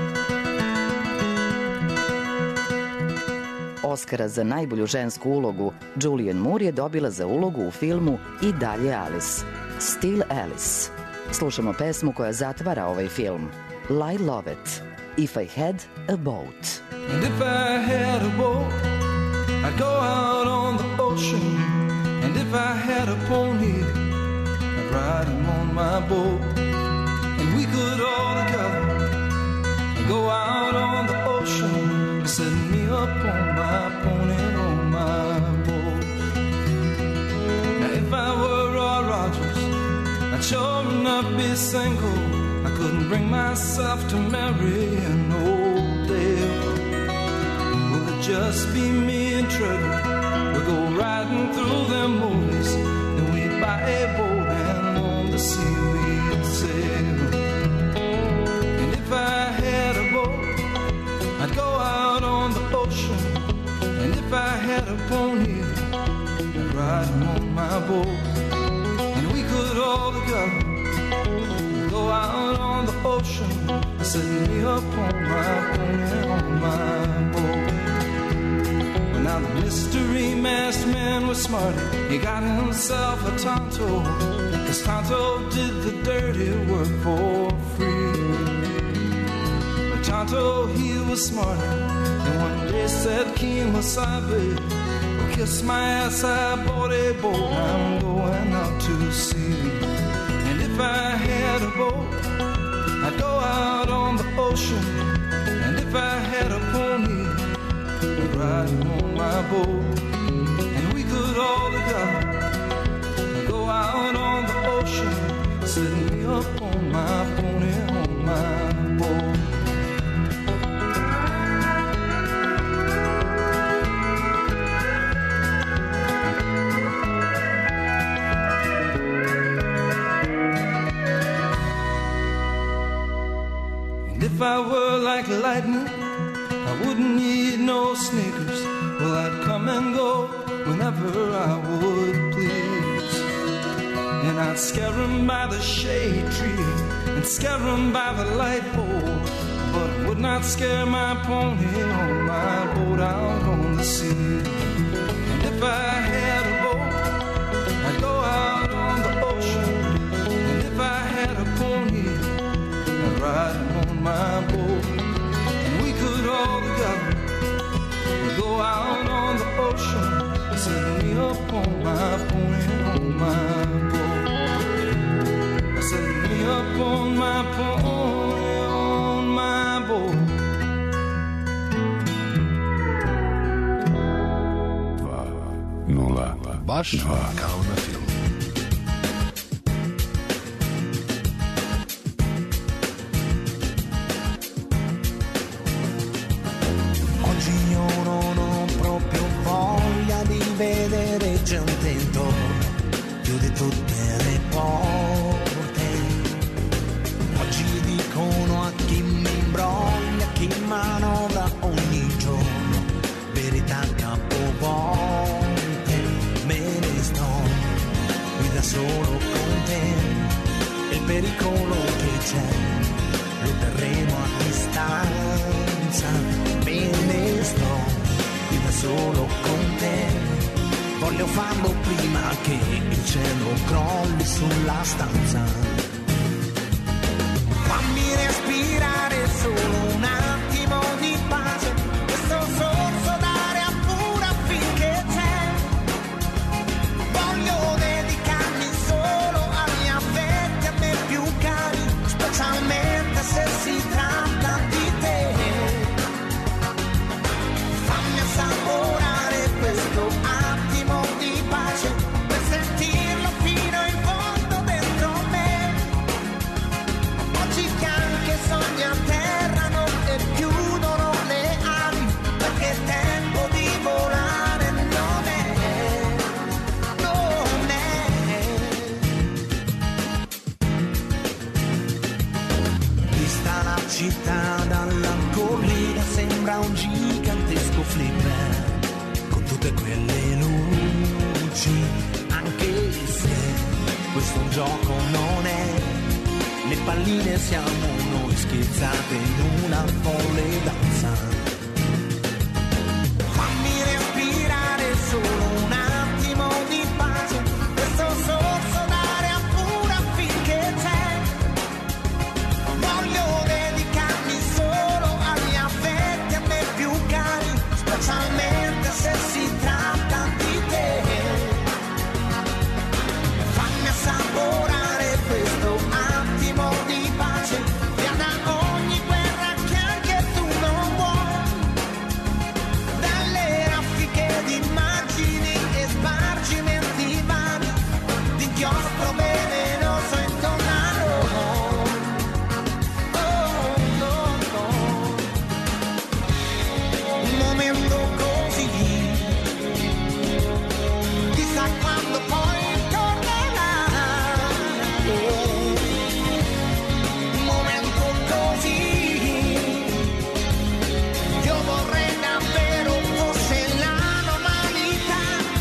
Oskara za najbolju žensku ulogu Julianne Moore je dobila za ulogu u filmu I dalje Alice, Still Alice. Slušamo pesmu koja zatvara ovaj film, Lyle Lovett, If I Had a Boat. And if I had a boat, I'd go out on the ocean. And if I had a pony, I'd ride him on my boat. And we could all together go out on the ocean and set me up on my pony on my boat. Now if I were Roy Rogers, I'd sure enough be single. I couldn't bring myself to marry an old dame. Will it just be me and Trevor? We'll go riding through them movies, and we'd buy a boat and on the sea we'd sail. And if I had a boat, I'd go out on the ocean. And if I had a pony, I'd ride him on my boat. And we could all together go out on the ocean, set me up on my pony on my boat. Well, now the mystery masked man was smart. He got himself a Tonto, 'cause Tonto did the dirty work for free. But Tonto, he was smarter, and one day said, King Wasabi, well, kiss my ass, I bought a boat, I'm going out to sea. And if I had a boat, I'd go out on the ocean. And if I had a pony, I'd ride him on my boat. And we could all together go out on the ocean, set me up on my pony on my boat. If I were like lightning, I wouldn't need no sneakers. Well, I'd come and go whenever I would please. And I'd scare 'em by the shade tree and scare 'em by the light pole, but I would not scare my pony on my boat out on the sea. And if I had a boat, I'd go out on the ocean. And if I had a pony, I'd ride him on my boat. And we could all together go out on the ocean, set me up on my pony on my boat. Set me up on my pony on my boat. Dva, nula, baš dva, kao na filmu. Oggi io non ho proprio voglia di vedere pericolo che c'è lo terremo a distanza. Me ne sto qui da solo con te, voglio farlo prima che il cielo crolli sulla stanza. Fammi respirare solo un attimo di pace, questo sorso d'aria pura finché c'è. Voglio dedicarmi solo agli affetti a me più cari, specialmente se si tratta di te. Fammi assaporare questo attimo di pace per sentirlo fino in fondo dentro me. Oggi che anche sogni atterrano e chiudono le ali, perché è tempo di volare non è, non è. Vista la città dalla collina sembra un gigantesco flipper con tutte quelle luci, anche se questo un gioco non è. Le palline siamo noi schizzate in una folle danza. Fammi respirare solo un attimo di pace, questo sorso d'aria pura finché c'è. Voglio dedicarmi solo agli affetti a me più cari, specialmente se si tratta di te. Fammi assaporare questo attimo di pace, via da ogni guerra che anche tu non vuoi, dalle raffiche di immagini e spargimenti vani, di inchiostro velenoso intorno a noi. Oh, no, no. Un momento così, chissà quando poi tornerà. Un momento così, io vorrei davvero fosse la normalità.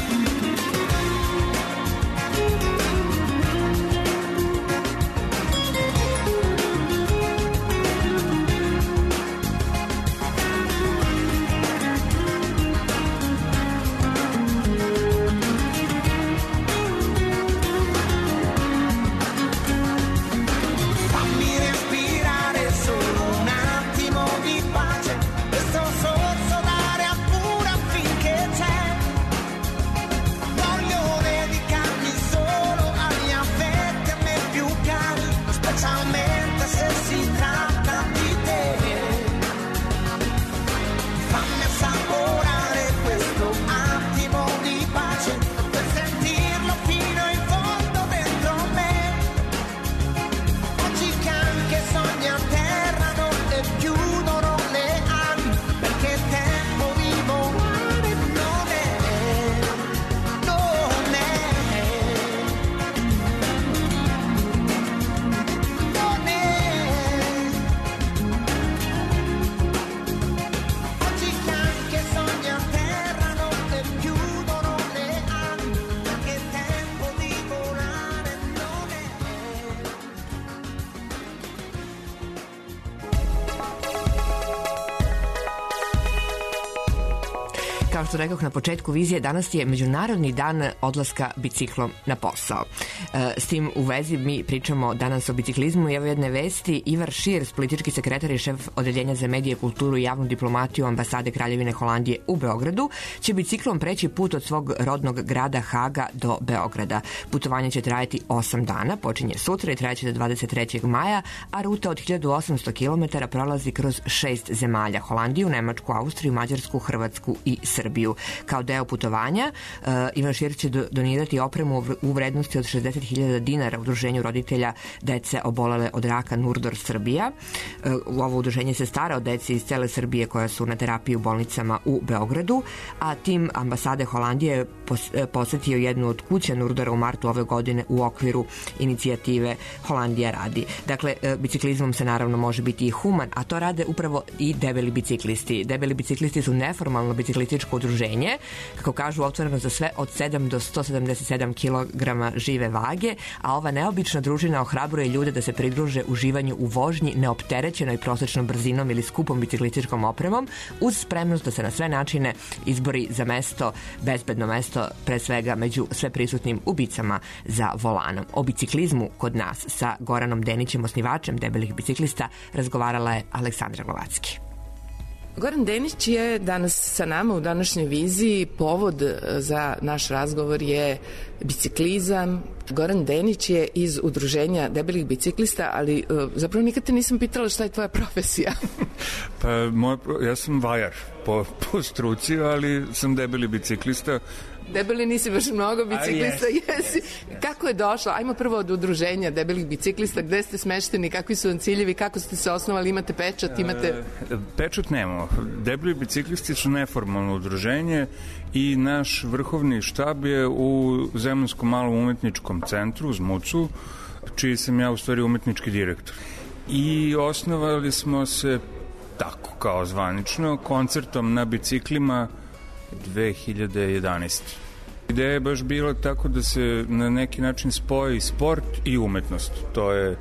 Fammi respirare solo un attimo di pace, questo sorso d'aria pura finché c'è. Voglio dedicarmi solo agli affetti a me più cari, specialmente se si tratta di te. Fammi assaporare questo attimo di pace per sentirlo fino in fondo dentro me. Oggi che anche sogni atterrano e chiudono le ali, perché è tempo di volare non è, non è, non è. Oggi che anche sogni atterrano e chiudono le ali, perché è tempo di volare non è. Kao što rekoh na početku vizije, danas je Međunarodni dan odlaska biciklom na posao. E, s tim u vezi mi pričamo danas o biciklizmu i evo jedne vesti. Ivar Širs, politički sekretar i šef Odeljenja za medije, kulturu i javnu diplomatiju ambasade Kraljevine Holandije u Beogradu, će biciklom preći put od svog rodnog grada Haga do Beograda. Putovanje će trajati osam dana, počinje sutra i trajaće do dvadeset trećeg maja, a ruta od hiljadu osamsto kilometara prolazi kroz šest zemalja: Holandiju, Nemačku, Austriju, Mađarsku, Hrvatsku i Srbiju. Kao deo putovanja, uh, Ivan Šir će do, donirati opremu u vrednosti od šezdeset hiljada dinara udruženju roditelja dece obolele od raka Nurdor Srbija. Uh, ovo udruženje se stara o deci iz cele Srbije koja su na terapiji u bolnicama u Beogradu, a tim ambasade Holandije pos, posetio jednu od kuća Nurdora u martu ove godine u okviru inicijative Holandija radi. Dakle, uh, biciklizmom se naravno može biti i human, a to rade upravo i debeli biciklisti. Debeli biciklisti su neformalno biciklističko biciklističko udruženje, kako kažu, otvoreno za sve od sedam do sto sedamdeset sedam kilograma žive vage, a ova neobična družina ohrabruje ljude da se pridruže uživanju u vožnji neopterećenoj prosečnom brzinom ili skupom biciklističkom opremom, uz spremnost da se na sve načine izbori za mesto, bezbedno mesto, pre svega među sve prisutnim ubicama za volanom. O biciklizmu kod nas sa Goranom Denićem, osnivačem Debelih biciklista, razgovarala je Aleksandra Glovacki. Goran Denić je danas sa nama u današnjoj viziji. Povod za naš razgovor je biciklizam. Goran Denić je iz udruženja Debelih biciklista, ali zapravo nikad te nisam pitala šta je tvoja profesija. Pa, moja, ja sam vajar po, po struci, ali sam debeli biciklista. Debeli nisi baš mnogo biciklista, jesi. Kako je došlo? Ajmo prvo od udruženja Debelih biciklista, gde ste smešteni, kakvi su vam ciljevi, kako ste se osnovali, imate pečat, imate... E, pečat nemamo. Debeli biciklisti su neformalno udruženje i naš vrhovni štab je u Zemunskom malom umetničkom centru, u Zmucu, čiji sam ja u stvari umetnički direktor. I osnovali smo se tako kao zvanično koncertom na biciklima dve hiljade jedanaeste. Ideja je baš bila tako da se na neki način spoji sport i umetnost. To je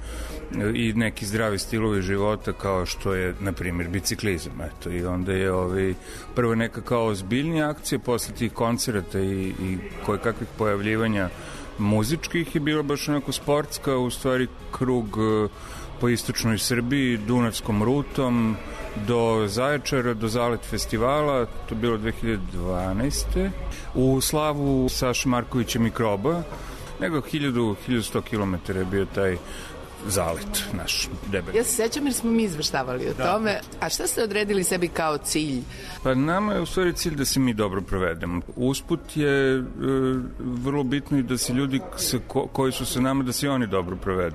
i neki zdravi stilovi života kao što je, na primjer, biciklizam. Eto, i onda je ovaj, prvo neka kao ozbiljnija akcija, posle tih koncerata i, i koje kakvih pojavljivanja muzičkih je bila baš onako sportska, u stvari krug po istočnoj Srbiji, Dunavskom rutom, do Zaječara, do Zalet festivala, to je bilo dve hiljade dvanaeste. U slavu Saša Markovića Mikroba, nego hiljadu, hiljadu sto kilometara je bio taj Zalet, naš debel. Ja se sećam jer smo mi izveštavali o da. tome. A šta ste odredili sebi kao cilj? Pa nama je u stvari cilj da se mi dobro provedemo. Usput je e, vrlo bitno i da se ljudi se, ko, koji su sa nama, da se oni dobro provedu.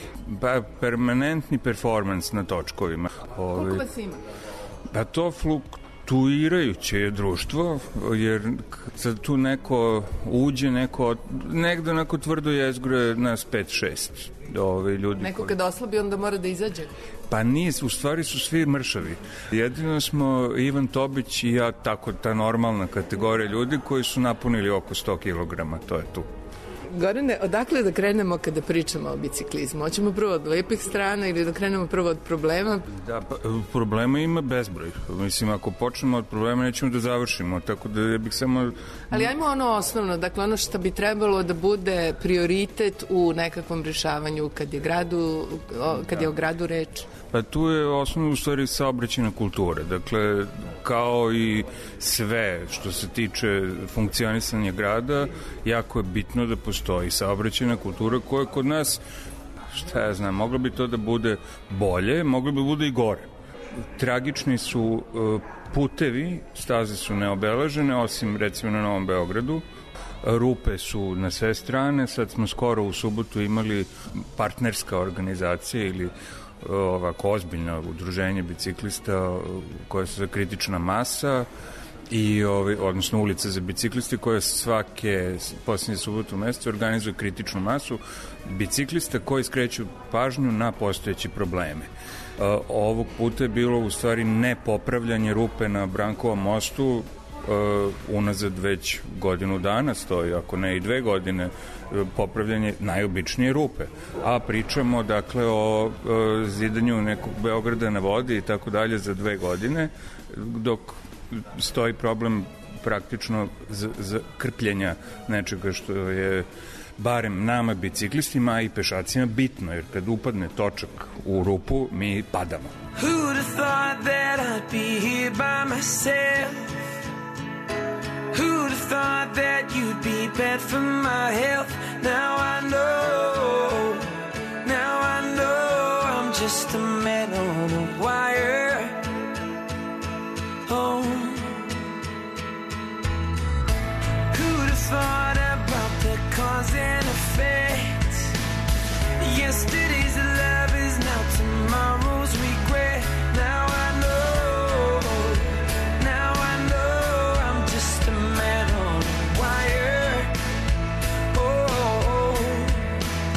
Pa permanentni performans na točkovima. Koliko vas ima? Pa to fluktuirajuće je društvo, jer sad tu neko uđe, neko negde onako tvrdo jezgre nas pet šest. Ove ljudi neko kad oslabi onda mora da izađe? Pa nije, u stvari su svi mršavi. Jedino smo Ivan Tobić i ja, tako ta normalna kategorija ljudi koji su napunili oko sto kilograma, to je tu. Gorane, odakle da krenemo kada pričamo o biciklizmu? Hoćemo prvo od lepih strana ili da krenemo prvo od problema? Da, pa, problema ima bezbroj. Mislim, ako počnemo od problema, nećemo da završimo, tako da ja bih samo... Ali ajmo ono osnovno, dakle ono što bi trebalo da bude prioritet u nekakvom rešavanju kad je, gradu, kad je o gradu reč. Pa tu je osnovno u stvari saobraćajna kultura. Dakle, kao i sve što se tiče funkcionisanja grada, jako je bitno da postoji saobraćajna kultura koja kod nas, šta ja znam, moglo bi to da bude bolje, moglo bi bude i gore. Tragični su putevi, staze su neobeležene, osim recimo na Novom Beogradu. Rupe su na sve strane, sad smo skoro u subotu imali partnerska organizacija ili ovako ozbiljno udruženje biciklista koja se zove Kritična masa i ovaj, odnosno ulica za bicikliste koja svake posljednje subotu u mesecu organizuje kritičnu masu biciklista koji skreću pažnju na postojeće probleme. Ovog puta je bilo u stvari nepopravljanje rupe na Brankovom mostu, unazad već godinu dana stoji, ako ne i dve godine, popravljanje najobičnije rupe. A pričamo dakle o zidanju nekog Beograda na vodi i tako dalje za dve godine, dok stoji problem praktično za, za krpljenja nečega što je barem nama biciklistima i pešacima bitno, jer kad upadne točak u rupu, mi padamo. Who'd have thought that I'd be here by myself? Who'd have thought that you'd be bad for my health? Now I know, now I know I'm just a man on a wire. Oh, who'd have thought about the cause and effect? Yesterday's love is now tomorrow's regret. Now I know, now I know I'm just a man on a wire. Oh,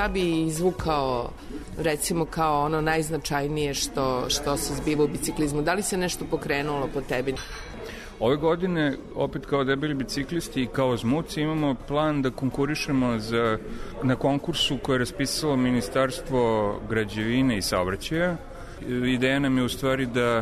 šta bi izvukao recimo kao ono najznačajnije što, što se zbiva u biciklizmu? Da li se nešto pokrenulo po tebi? Ove godine, opet kao debeli biciklisti i kao zmuci, imamo plan da konkurišemo za, na konkursu koje je raspisalo Ministarstvo građevine i saobraćaja. Ideja nam je u stvari da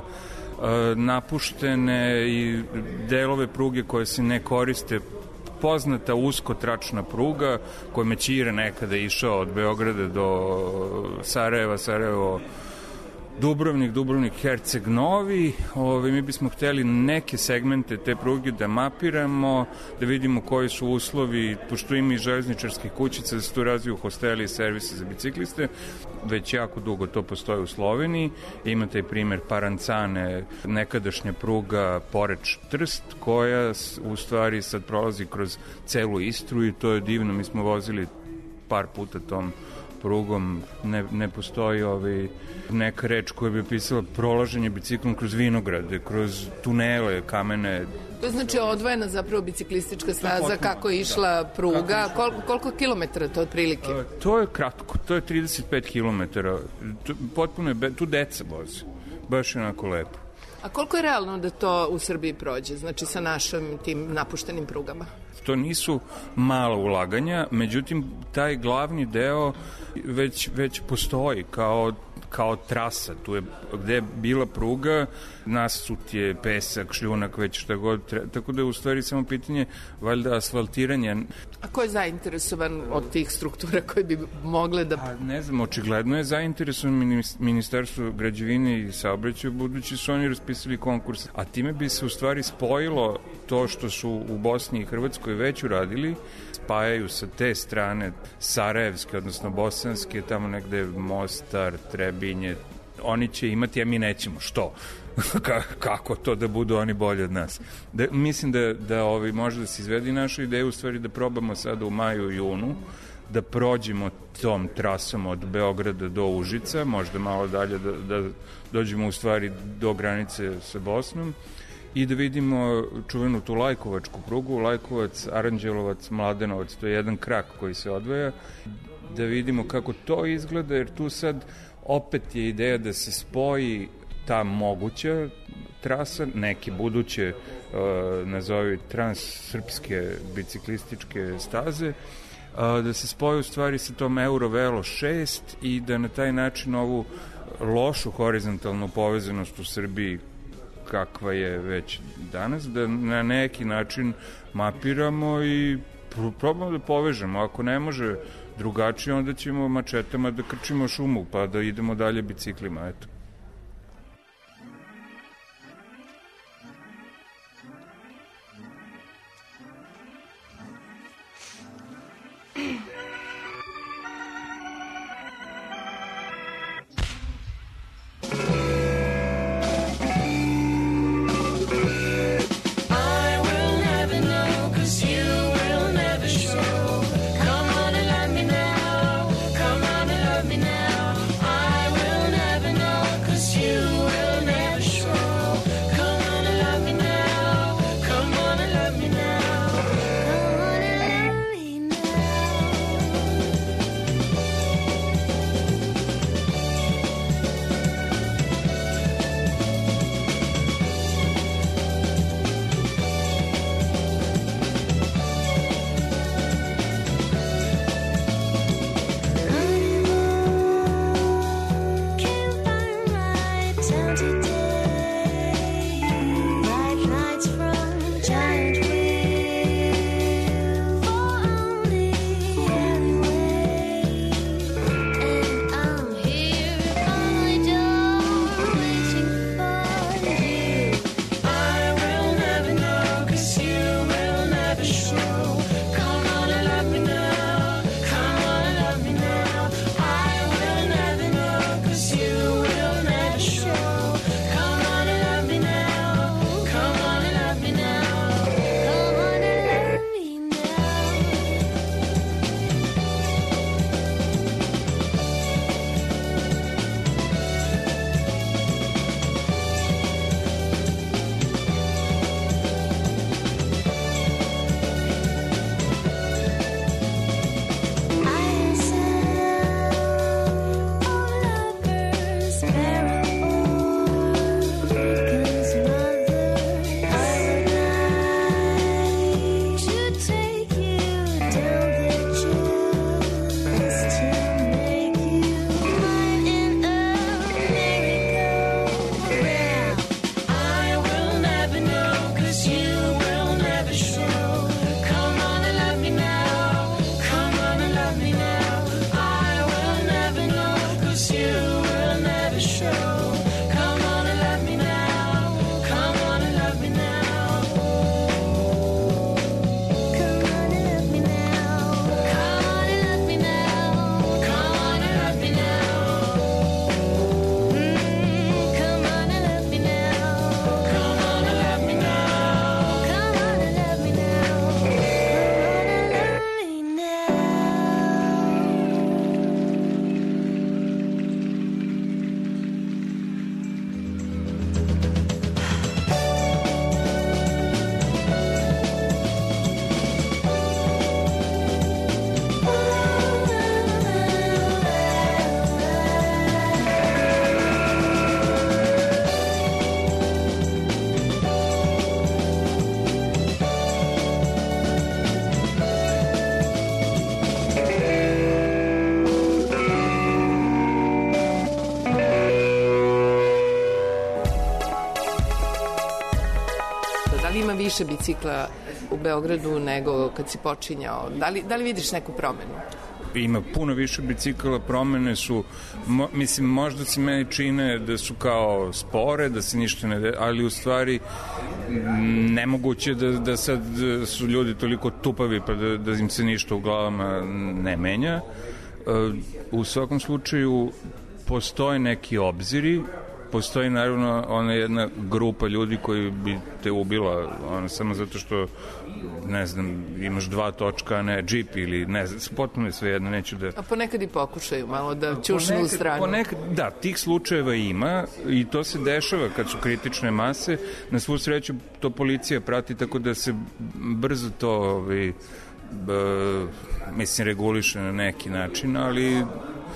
napuštene i delove pruge koje se ne koriste, poznata uskotračna pruga koja Mećira nekada išao od Beograda do Sarajeva, Sarajevo Dubrovnik, Dubrovnik, Herceg Novi. Ove, mi bismo hteli neke segmente te pruge da mapiramo, da vidimo koji su uslovi, pošto ima i železničarskih kućica, da se tu razviju hosteli i servise za bicikliste. Već jako dugo to postoji u Sloveniji. Ima taj primer Parancane, nekadašnja pruga Poreč-Trst, koja u stvari sad prolazi kroz celu Istru i to je divno. Mi smo vozili par puta tom prugom, ne, ne postoji ovaj, neka reč koja bi opisala prolaženje biciklom kroz vinograde, kroz tunele, kamene. To znači odvojena zapravo biciklistička staza kako je išla pruga. Kol, koliko kilometara to otprilike? To je kratko, to je trideset pet kilometara. Potpuno je, tu deca voze. Baš je onako lepo. A koliko je realno da to u Srbiji prođe, znači sa našim tim napuštenim prugama? To nisu mala ulaganja, međutim, taj glavni deo već, već postoji kao, kao trasa. Tu je gde je bila pruga, nasut je pesak, šljunak, već šta god treba. Tako da je u stvari samo pitanje valjda asfaltiranja. A ko je zainteresovan od tih struktura koje bi mogle da... A, ne znam, očigledno je zainteresovan Ministarstvo građevine i saobraćaja, budući su oni raspisali konkurs. A time bi se u stvari spojilo to što su u Bosni i Hrvatskoj već uradili, spajaju sa te strane sarajevske, odnosno bosanske, tamo negde Mostar, Trebinje. Oni će imati, a mi nećemo. Što? Kako to da budu oni bolji od nas? Da, mislim da, da ovi, može da se izvedi naša ideja u stvari da probamo sada u maju i junu da prođemo tom trasom od Beograda do Užica, možda malo dalje da, da dođemo u stvari do granice sa Bosnom i da vidimo čuvenu tu Lajkovačku prugu, Lajkovac, Aranđelovac, Mladenovac, to je jedan krak koji se odvaja, da vidimo kako to izgleda, jer tu sad opet je ideja da se spoji ta moguća trasa, neke buduće, uh, nazovi transsrpske biciklističke staze, uh, da se spoji u stvari sa tom Eurovelo šest i da na taj način ovu lošu horizontalnu povezanost u Srbiji kakva je već danas, da na neki način mapiramo i probamo da povežemo. Ako ne može drugačije, onda ćemo mačetama da krčimo šumu, pa da idemo dalje biciklima, eto. Come on and love me now. I will never know. više bicikla u Beogradu nego kad si počinjao? Da li, da li vidiš neku promenu? Ima puno više bicikala, promene su, mo, mislim, možda se meni čine da su kao spore, da se ništa ne de, ali u stvari nemoguće da, da sad su ljudi toliko tupavi pa da, da im se ništa u glavama ne menja. U svakom slučaju postoje neki obziri, postoji naravno ona jedna grupa ljudi koji bi te ubila ona, samo zato što ne znam, imaš dva točka, a ne džip ili ne znam, potpuno je sve jedno, neću da... A ponekad i pokušaju malo da ćušnu u stranu. Ponekad, da, tih slučajeva ima i to se dešava kad su kritične mase. Na svu sreću to policija prati tako da se brzo to ovaj, b, mislim, reguliše na neki način, ali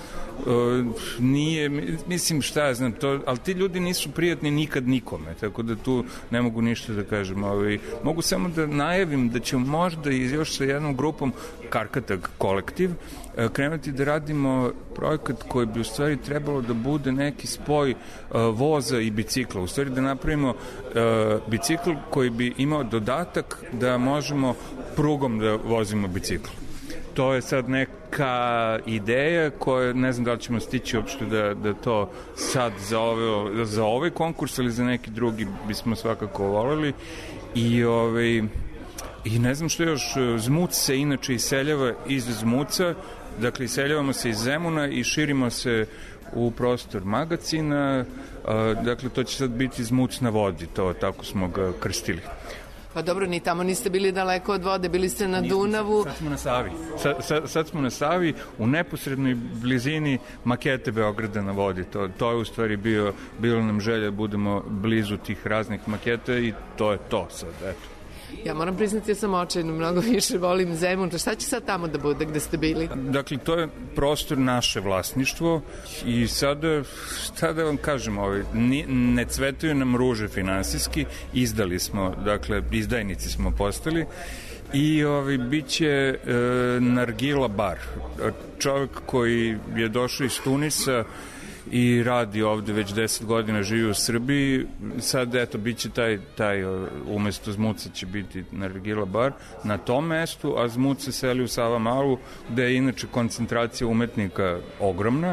Uh, nije, mislim šta ja znam to, ali ti ljudi nisu prijatni nikad nikome, tako da tu ne mogu ništa da kažem, ovaj, mogu samo da najavim da ćemo možda i još sa jednom grupom Karkatag kolektiv uh, krenuti da radimo projekat koji bi u stvari trebalo da bude neki spoj uh, voza i bicikla, u stvari da napravimo uh, bicikl koji bi imao dodatak da možemo prugom da vozimo bicikl. To je sad neka ideja koja ne znam da li ćemo stići uopšte da, da to sad za, ove, za ovaj konkurs ili za neki drugi bismo svakako voleli i, ovaj, i ne znam što još, Zmuc se inače iseljava iz Zmuca, dakle iseljavamo se iz Zemuna i širimo se u prostor Magacina, dakle to će sad biti Zmuc na vodi, to tako smo ga krstili. Pa dobro, ni tamo niste bili daleko od vode, bili ste na Dunavu. Sad smo na Savi. Sad, sad, sad smo na Savi, u neposrednoj blizini makete Beograda na vodi. To, to je u stvari bio, bilo nam želja da budemo blizu tih raznih maketa i to je to sad, eto. Ja moram priznati, ja sam očajno mnogo više volim Zemun. Šta će sad tamo da bude gde ste bili? Dakle, to je prostor naše vlasništvo i sada, šta da vam kažem, ovaj, ne cvetaju nam ruže finansijski, izdali smo, dakle, izdajnici smo postali i ovaj, bit će e, Nargila bar. Čovjek koji je došao iz Tunisa i radi ovde već deset godina, živi u Srbiji, sad eto bit će taj, taj umesto Zmuca će biti Nargila bar na tom mestu, a Zmuc se seli u Savamalu gde je inače koncentracija umetnika ogromna,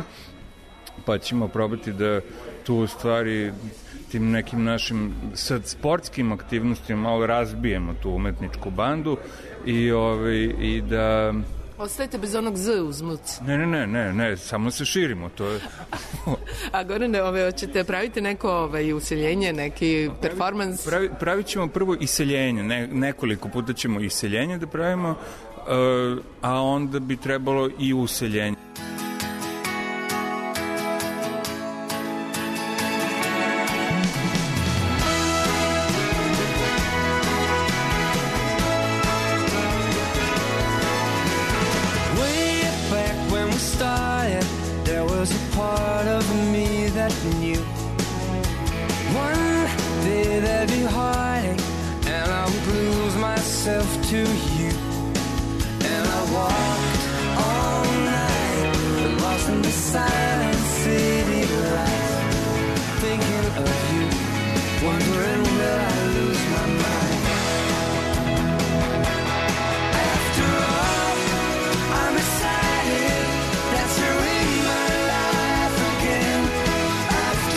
pa ćemo probati da tu u stvari tim nekim našim sad sportskim aktivnostima malo razbijemo tu umetničku bandu i, ovaj, i da... Ostajete bez onog Z u Zmuc. Ne, ne, ne, ne, ne, samo se širimo, to je... A Gorane, ove, hoćete pravite neko ovaj, useljenje, neki performans? Pravi, pravit ćemo prvo iseljenje, ne, nekoliko puta ćemo iseljenje da pravimo, uh, a onda bi trebalo i useljenje. To you, and I walked all night, lost in the silent city lights, thinking of you, wondering will I lose my mind. After all, I'm excited that you're in my life again. After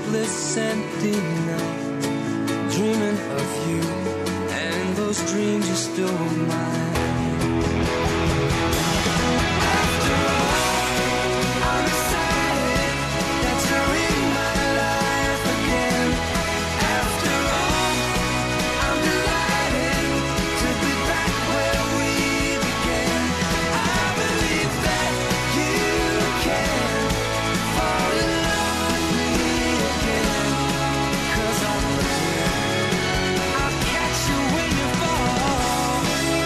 sleepless empty nights, dreaming of you, and those dreams are still mine. After all, I'm excited that you're in my life again. After all, I'm delighted to be back where we began. I believe that you can fall in love with me again, 'cause I will. I'll catch you when you fall.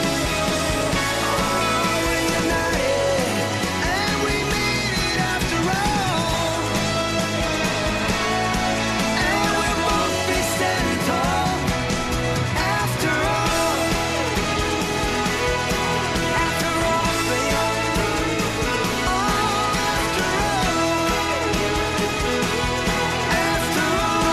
Oh, when you're not here, and we made it after all. And we'll both be standing tall. After all, after all, babe. Oh, after all, after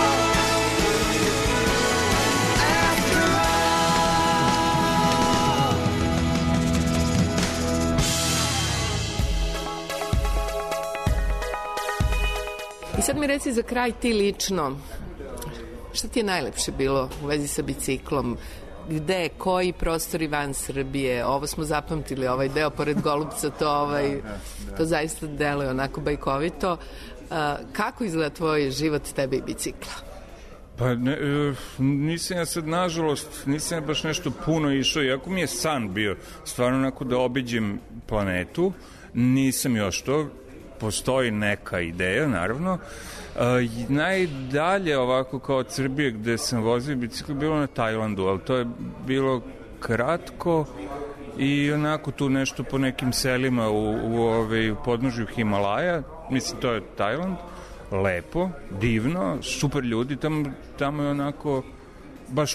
I sad mi reci za kraj ti lično, šta ti je najlepše bilo u vezi sa biciklom? Gde, koji prostori van Srbije? Ovo smo zapamtili, ovaj deo pored Golubca, to, ovaj, to zaista deluje onako bajkovito. A, kako izgleda tvoj život tebe i bicikla? Pa ne, e, nisam ja sad, nažalost, nisam ja baš nešto puno išao, iako mi je san bio stvarno onako da obiđem planetu, nisam još to, postoji neka ideja, naravno. E, najdalje ovako kao od Srbije gde sam vozio bicikl bilo na Tajlandu, ali to je bilo kratko i onako tu nešto po nekim selima u, u, ove, u podnožju Himalaja, mislim to je Tajland, lepo, divno, super ljudi, tamo, tamo je onako baš, e,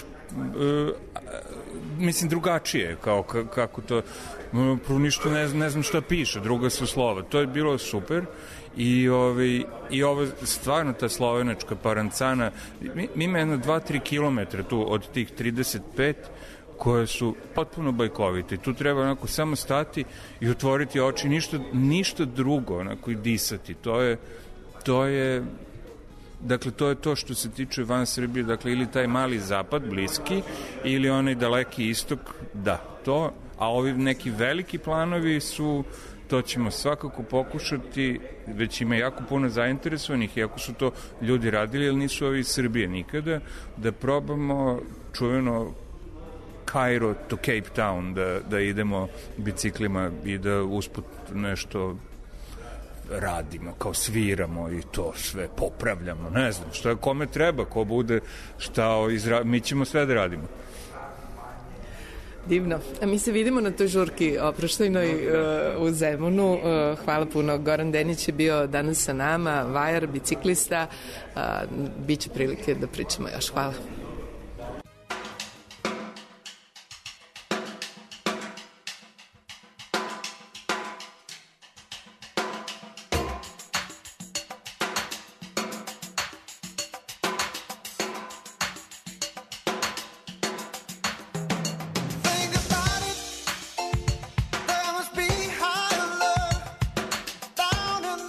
mislim, drugačije, kao ka, kako to, prvo ništa ne, ne znam šta piše, druga su slova, to je bilo super i, ove, i ovo, stvarno ta slovenačka Parancana, mi, mi ima jedno dva tri kilometra tu od tih trideset pet koje su potpuno bajkovite. Tu treba onako samo stati i otvoriti oči, ništa, ništa drugo, onako i disati, to je to je, dakle, to je to što se tiče van Srbije, dakle, ili taj mali zapad, bliski, ili onaj daleki istok, da, to, a ovi neki veliki planovi su, to ćemo svakako pokušati, već ima jako puno zainteresovanih, iako su to ljudi radili, ali nisu ovi iz Srbije nikada, da probamo čuveno Cairo to Cape Town, da, da idemo biciklima i da usput nešto radimo, kao sviramo i to sve popravljamo, ne znam, što je kome treba, ko bude, šta izra... mi ćemo sve da radimo. Divno. A mi se vidimo na toj žurki oproštajnoj uh, u Zemunu. Uh, hvala puno. Goran Denić je bio danas sa nama, vajar, biciklista. Uh, biće prilike da pričamo još. Hvala.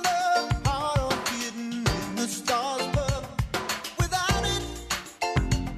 Stars, but without it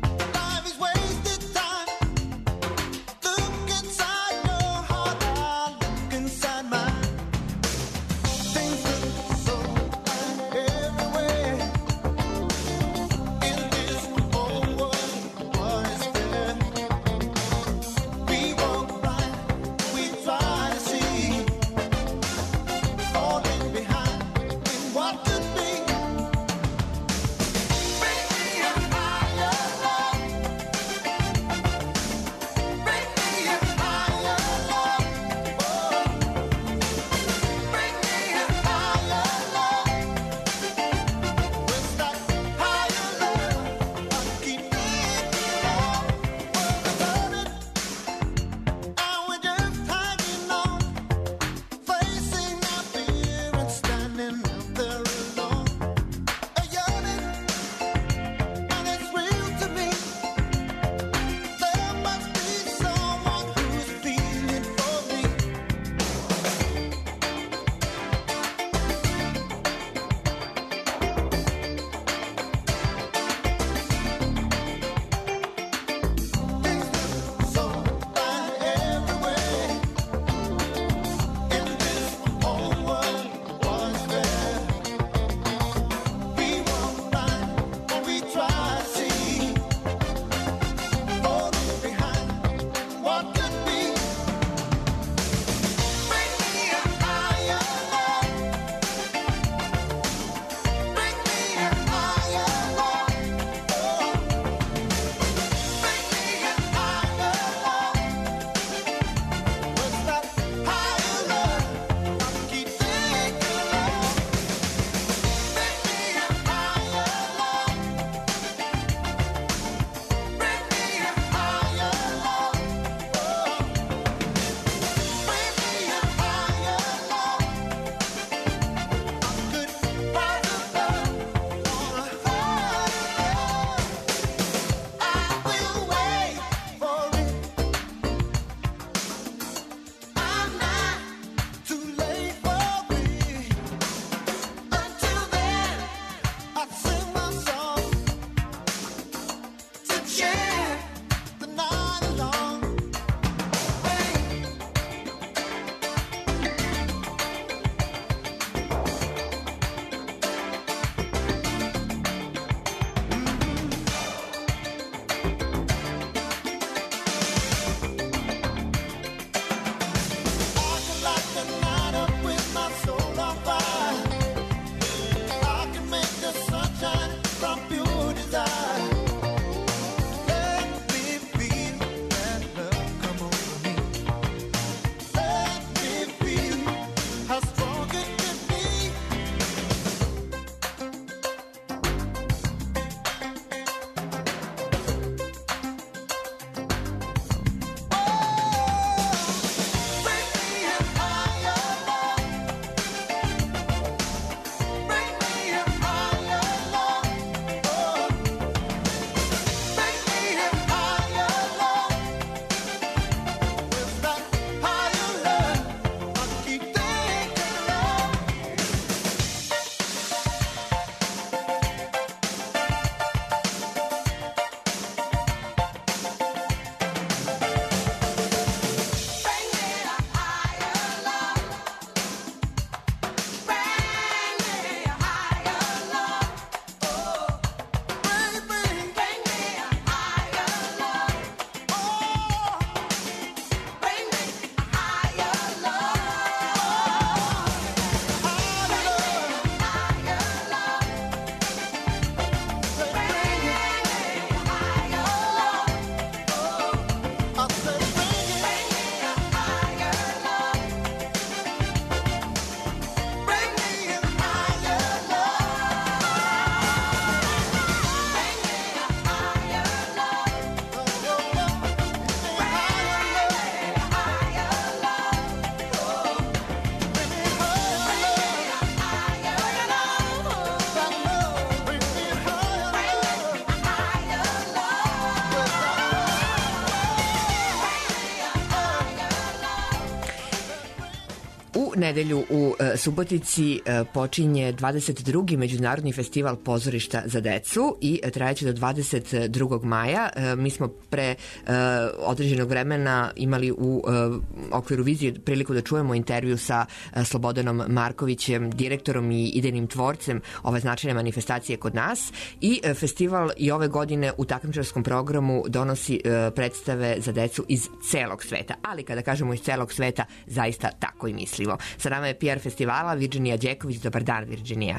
U nedelju u e, Subotici e, počinje dvadeset drugi Međunarodni festival pozorišta za decu i e, trajeće do dvadeset drugog maja. E, mi smo pre e, određenog vremena imali u e, okviru vizije priliku da čujemo intervju sa e, Slobodanom Markovićem, direktorom i idejnim tvorcem ove značajne manifestacije kod nas i e, festival i ove godine u takmičarskom programu donosi e, predstave za decu iz celog sveta. Ali kada kažemo iz celog sveta, zaista tako i mislimo. Sa nama je P R festivala Virginija Đeković. Dobar dan, Virginija.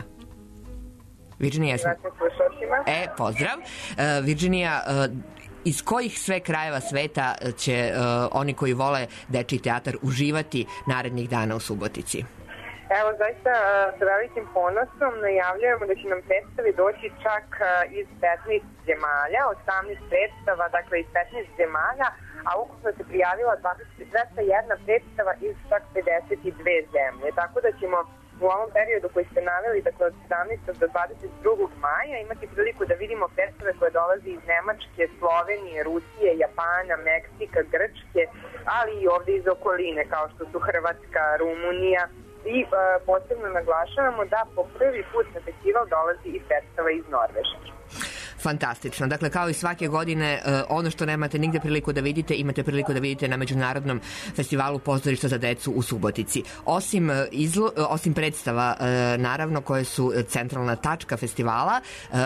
Virginija, jesmo... E, pozdrav. Uh, Virginija, uh, iz kojih sve krajeva sveta će uh, oni koji vole dečiji teatar uživati narednih dana u Subotici? Evo, zaista sa velikim ponosom najavljujemo da će nam predstave doći čak iz petnaest zemalja, osamnaest predstava, dakle iz petnaest zemalja, a ukupno se prijavila dvesta jedna predstava iz čak pedeset dve zemlje. Tako da ćemo u ovom periodu koji ste naveli, dakle od sedamnaestog do dvadeset drugog maja, imati priliku da vidimo predstave koje dolaze iz Nemačke, Slovenije, Rusije, Japana, Meksika, Grčke, ali i ovde iz okoline kao što su Hrvatska, Rumunija. I e, posebno naglašavamo da po prvi put na festival dolazi i predstava iz Norveške. Fantastično. Dakle, kao i svake godine, ono što nemate nigde priliku da vidite, imate priliku da vidite na Međunarodnom festivalu pozorišta za decu u Subotici. Osim, izlo, osim predstava, naravno, koje su centralna tačka festivala,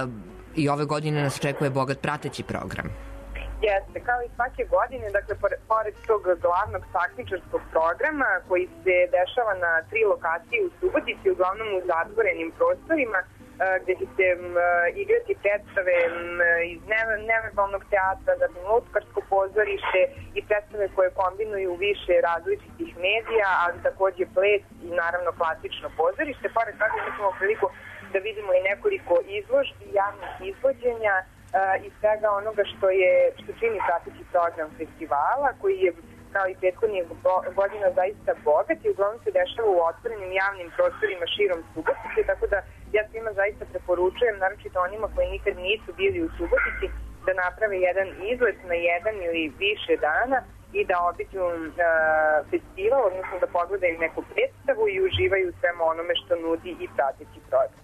i ove godine nas očekuje bogat prateći program. Jeste, kao i svake godine, dakle, pored tog glavnog takmičarskog programa koji se dešava na tri lokacije u Subotici, uglavnom u zatvorenim prostorima, gde će se igrati predstave iz neverbalnog teatra, zatim lutkarsko pozorište i predstave koje kombinuju više različitih medija, ali takođe ples i naravno klasično pozorište. Pored toga imamo priliku da vidimo i nekoliko izložbi, javnih izvođenja i svega onoga što je što čini prateći program festivala, koji je kao i prethodnih godina zaista bogat i uglavnom se dešava u otvorenim javnim prostorima širom Subotice, tako da ja svima zaista preporučujem, naročito onima koji nikad nisu bili u Subotici, da naprave jedan izlet na jedan ili više dana i da obiđu uh, festival, odnosno da pogledaju neku predstavu i uživaju svemu onome što nudi i prateći program.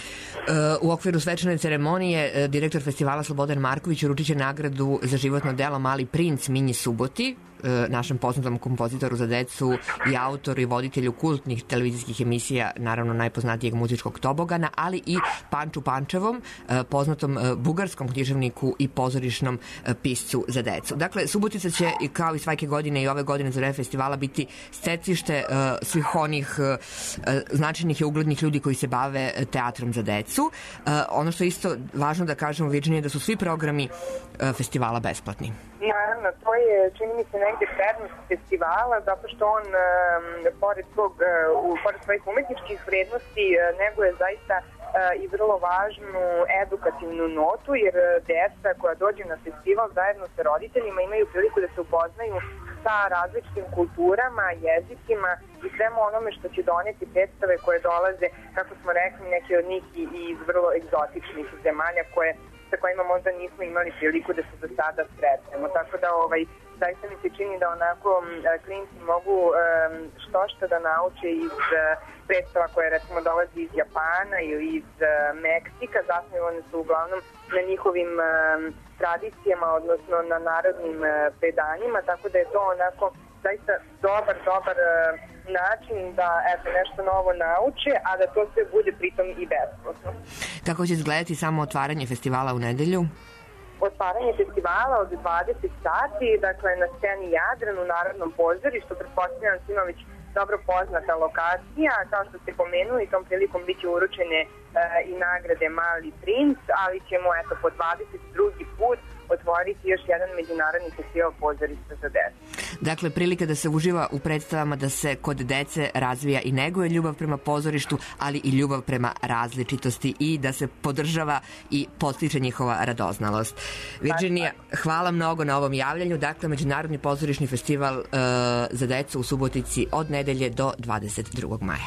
U okviru svečane ceremonije direktor festivala Slobodan Marković uručit će nagradu za životno delo Mali princ Minji Suboti, našem poznatom kompozitoru za decu i autoru i voditelju kultnih televizijskih emisija, naravno najpoznatijeg muzičkog tobogana, ali i Panču Pančevom, poznatom bugarskom književniku i pozorišnom piscu za decu. Dakle, Subotica će, kao i svake godine i ove godine za vreme festivala, biti stecište svih onih značajnih i uglednih ljudi koji se bave teatrom za decu. Ono što je isto važno da kažemo, Virginija, da su svi programi festivala besplatni. Naravno, to je, čini mi se, negde prednost festivala, zato što on, um, pored, svog, uh, pored svojih umetničkih vrednosti, uh, neguje zaista uh, i vrlo važnu edukativnu notu, jer deca koja dođe na festival zajedno sa roditeljima imaju priliku da se upoznaju sa različitim kulturama, jezicima i svemu onome što će doneti predstave koje dolaze, kako smo rekli, neke od njih i iz vrlo egzotičnih zemalja koje sa kojima možda nismo imali priliku da se do sada sretnemo. Tako da ovaj, zaista mi se čini da onako klinci mogu um, što što da nauče iz uh, predstava koje recimo dolazi iz Japana ili iz uh, Meksika, zasnovane su uglavnom na njihovim um, tradicijama, odnosno na narodnim uh, predanjima, tako da je to onako zaista dobar, dobar uh, način da eto, nešto novo nauče, a da to sve bude pritom i besplatno. Kako će izgledati samo otvaranje festivala u nedelju? Otvaranje festivala od dvadeset sati, dakle na sceni Jadran u Narodnom pozorištu, pretpostavljam svima već dobro poznata lokacija, kao što ste pomenuli, tom prilikom bit će uručene e, i nagrade Mali princ, ali ćemo eto po dvadeset drugi put otvoriti još jedan međunarodni festival pozorišta za decu. Dakle, prilika da se uživa u predstavama, da se kod dece razvija i neguje ljubav prema pozorištu, ali i ljubav prema različitosti i da se podržava i podstiče njihova radoznalost. Virginija, hvala mnogo na ovom javljanju. Dakle, Međunarodni pozorišni festival uh, za decu u Subotici od nedelje do dvadeset drugog maja.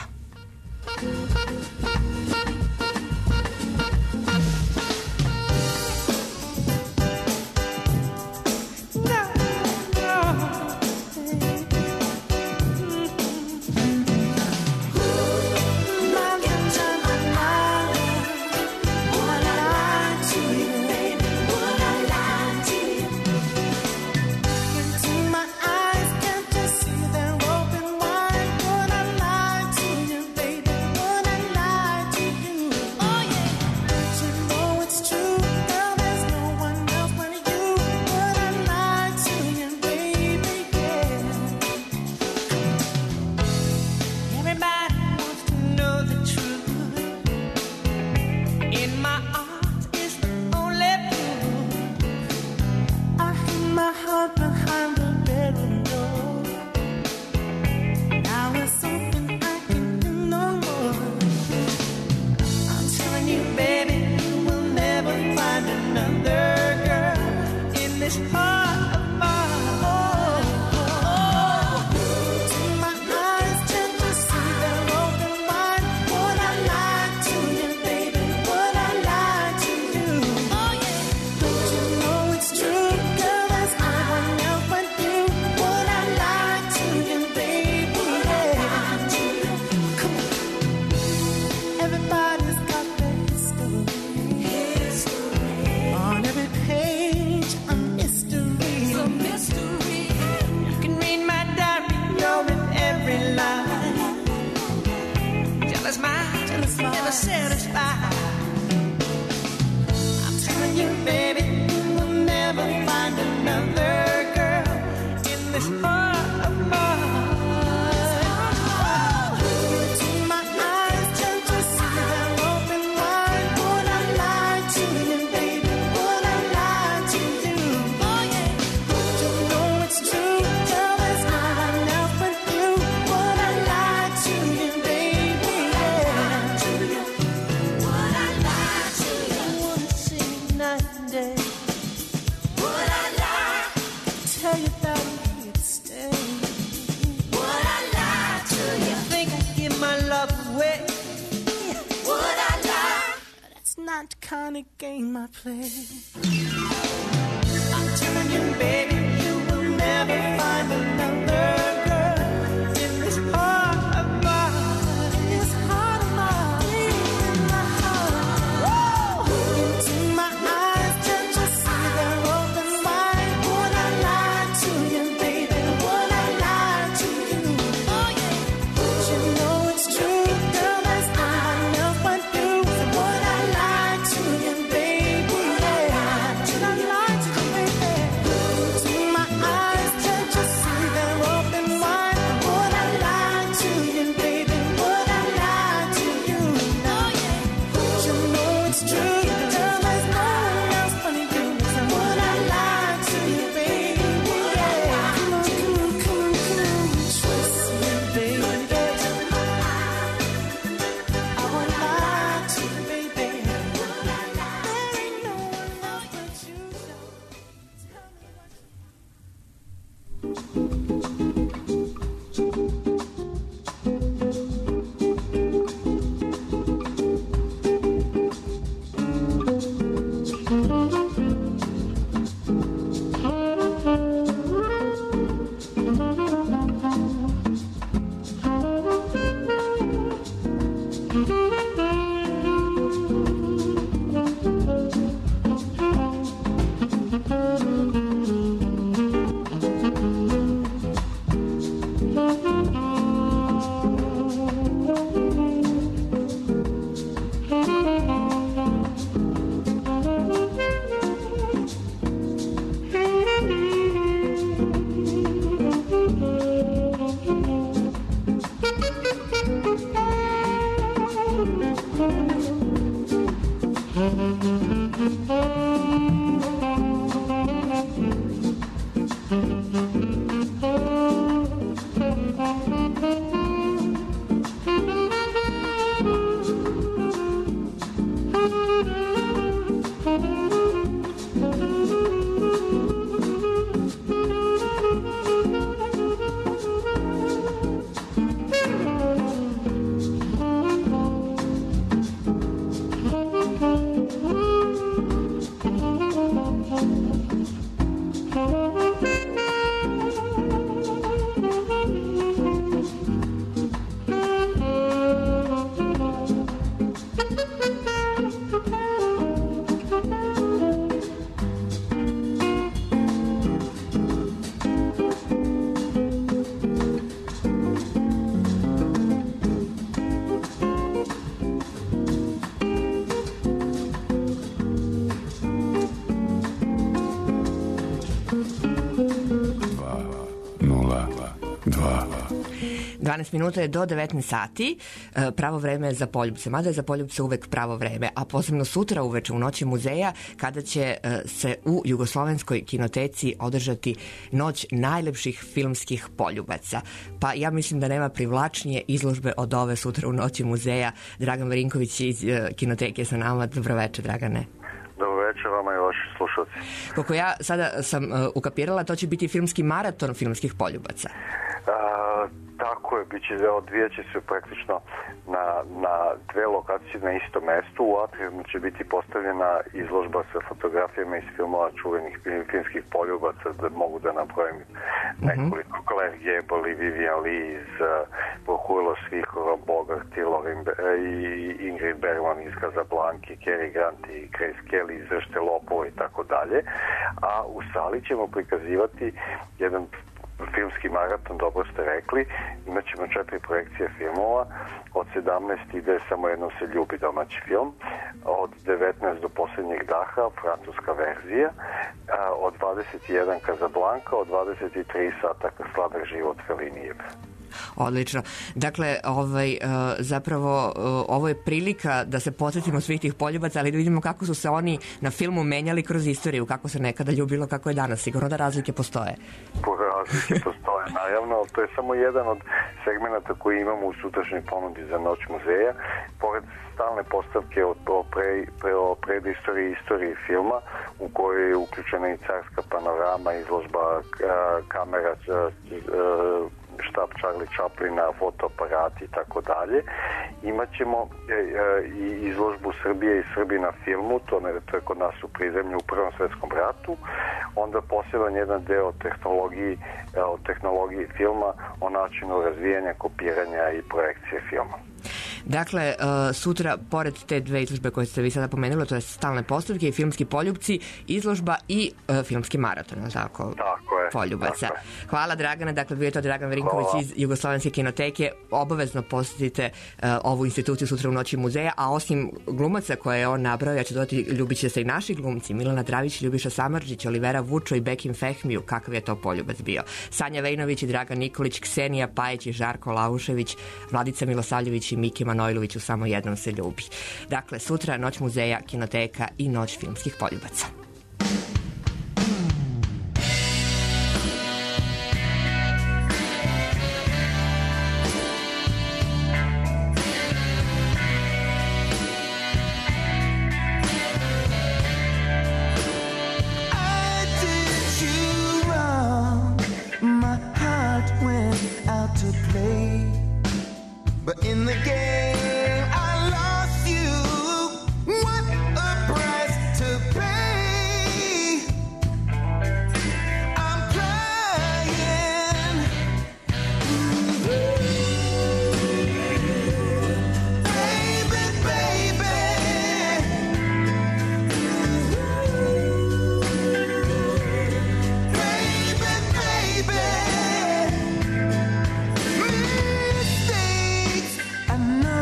satisfied. I'm telling you, baby, you will never find another girl in this heart of mine. Into my eyes, turn to see them open wide. Would I lie to you, baby? Would I lie to you? Oh yeah. You know it's true, girl. There's not enough with you. Would I lie to you, baby? Yeah. Would I lie to you? I wanna see you night and day. Would I lie? Tell you that I'm here to stay. Would I lie to you? Think I give my love away? Would I lie? That's not the kind of game I play. I'm telling you, baby, you will never find another girl in this heart of mine. This heart of mine. In my heart. Into my eyes, just to see them open wide. Would I lie to you, baby? Would I lie to you? Oh yeah. You know it's true, girl. There's not enough but you. So would I lie to you, baby? Yeah. Should I lie to you, baby? Into my eyes, just to see them open wide. Would I lie to you, baby? Would I lie to you? Oh yeah. You know it's true, girl. There's no one else but you. So would I lie to you, baby? Yeah. Come on, come on, come on, come on. Trust me, baby. I would lie to you, baby. There ain't no one else but you. So tell me what you dvanaest minuta je do devetnaest sati, e, pravo vreme je za poljubce, mada je za poljubce uvek pravo vreme, a posebno sutra uveče u Noći muzeja, kada će e, se u Jugoslovenskoj kinoteci održati Noć najlepših filmskih poljubaca. Pa ja mislim da nema privlačnije izložbe od ove sutra u Noći muzeja. Dragan Marinković iz e, kinoteke sa nama. Dobroveče, Dragane. Dobro večer vama i vaši slušalci. Koliko ja sada sam uh, ukapirala, to će biti filmski maraton filmskih poljubaca. A, tako je, biće, odvijaće se praktično na, na dve lokacije na istom mestu. U atrijumu će biti postavljena izložba sa fotografijama iz filmova čuvenih filmskih poljubaca, da mogu da nabrojim nekoliko. Claire Gable i Vivian Lee iz uh, Procurlo Svihora, Bogart i, Lauren, i Ingrid Bergman iz Casablanca, Cary Grant i Grace Kelly iz Zršte lopova i tako dalje. A u sali ćemo prikazivati jedan filmski maraton, dobro ste rekli, imat ćemo četiri projekcije filmova, od sedamnaest ide Samo jednom se ljubi, domaći film, od devetnaest do Poslednjeg daha, francuska verzija, od dvadeset jedan Casablanca, od dvadeset tri Sata Sladak život Felinijev. Odlično. Dakle, ovaj, uh, zapravo uh, ovo je prilika da se podsjetimo svih tih poljubaca, ali da vidimo kako su se oni na filmu menjali kroz istoriju, kako se nekada ljubilo, kako je danas. Sigurno da razlike postoje. Razlike postoje, naravno, to je samo jedan od segmenata koji imamo u sutrašnjoj ponudi za Noć muzeja. Pored stalne postavke o, o, pre, pre, o predistoriji i istoriji filma, u kojoj je uključena i carska panorama, izložba a, kamera, a, a, štab Charlie Chaplina, fotoaparati i tako dalje. Imaćemo e, e, i izložbu Srbije i Srbi na filmu, to, ne, to je kod nas u prizemlju u Prvom svetskom ratu. Onda poseban jedan deo o tehnologiji, e, o tehnologiji filma, o načinu razvijanja, kopiranja i projekcije filma. Dakle, uh, sutra, pored te dve izložbe koje ste vi sada pomenuli, to je stalne postavke i filmski poljubci, izložba i uh, filmski maraton, tako? Tako je. Poljubaca. Tako je. Hvala, Dragana. Dakle, bio je to Dragan Verinković iz Jugoslovenske kinoteke. Obavezno posjetite uh, ovu instituciju sutra u Noći muzeja, a osim glumaca koje je on nabrao, ja ću dodati, ljubit će se i naši glumci, Milana Dravić, Ljubiša Samardžić, Olivera Vučo i Bekim Fehmiju. Kakav je to poljubac bio? Sanja Vejnović i Dragan Nikolić, Ksenija Pajić i Žarko Laušević, Vladica Milosavljević i Miki Manojlović u Samo jednom se ljubi. Dakle, sutra Noć muzeja, kinoteka i Noć filmskih poljubaca. But in the game, I lost you. What a price to pay. I'm crying. Baby, baby. Baby, baby. I know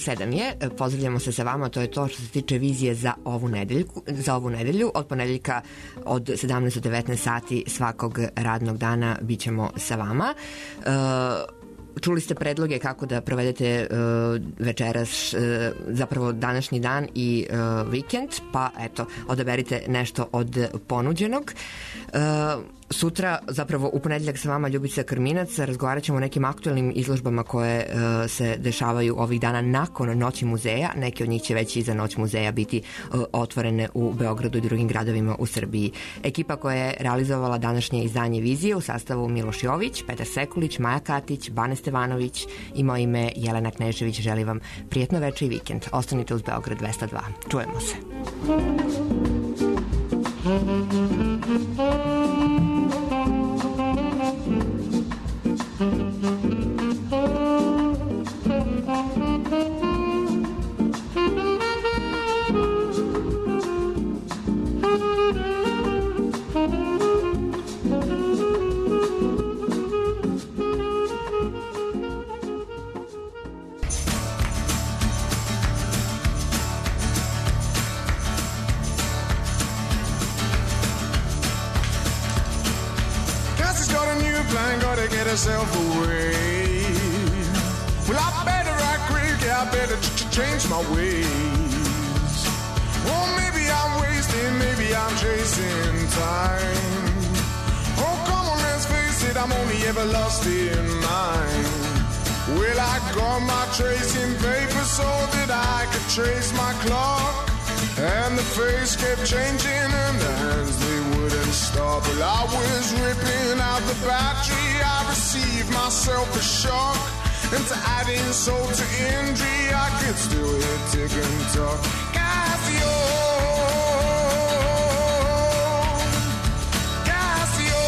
sedam je, pozdravljamo se sa vama, to je to što se tiče vizije za ovu nedelju, za ovu nedelju. Od ponedeljka od sedamnaest do devetnaest sati svakog radnog dana bit ćemo sa vama. Čuli ste predloge kako da provedete uh, večeras, uh, zapravo današnji dan i uh, vikend, pa eto, odaberite nešto od ponuđenog. Uh, sutra, zapravo u ponedeljak sa vama Ljubica Krminac, razgovarat ćemo o nekim aktuelnim izložbama koje uh, se dešavaju ovih dana nakon Noći muzeja. Neke od njih će već i za Noć muzeja biti uh, otvorene u Beogradu i drugim gradovima u Srbiji. Ekipa koja je realizovala današnje izdanje Vizije u sastavu Miloš Jović, Petar Sekulić, Maja Katić, Bane Stevanović i moje ime Jelena Knežević. Želim vam prijetno večer i vikend. Ostanite uz Beograd dvesta dva. Čujemo se. Herself away. Well, I better act quick, yeah, I better ch- ch- change my ways. Oh, maybe I'm wasting, maybe I'm chasing time. Oh, come on, let's face it, I'm only ever lost in mine. Well, I got my tracing paper so that I could trace my clock. And the face kept changing and the hands, they wouldn't stop. Well, I was ripping out the battery, I received myself a shock. And to add insult to injury, I could still hear tick and talk. Casio, Casio,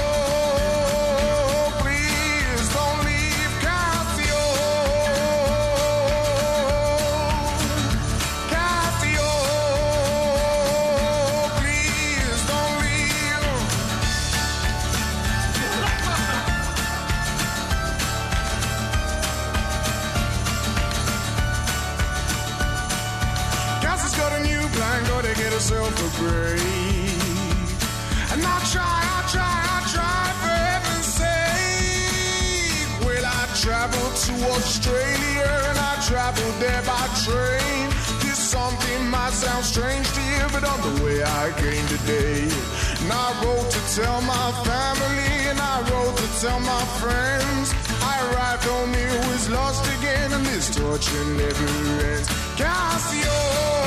please don't leave. Casio, Casio, please don't leave. Cassie's got a new plan, gotta get herself a break. And I try, I try, I try, for heaven's sake. Well, I traveled to Australia and I traveled there by train. This something might sound strange to you, but on the way I came today. And I wrote to tell my family and I wrote to tell my friends. I arrived home, it was lost again, and this torture never ends. Cassio.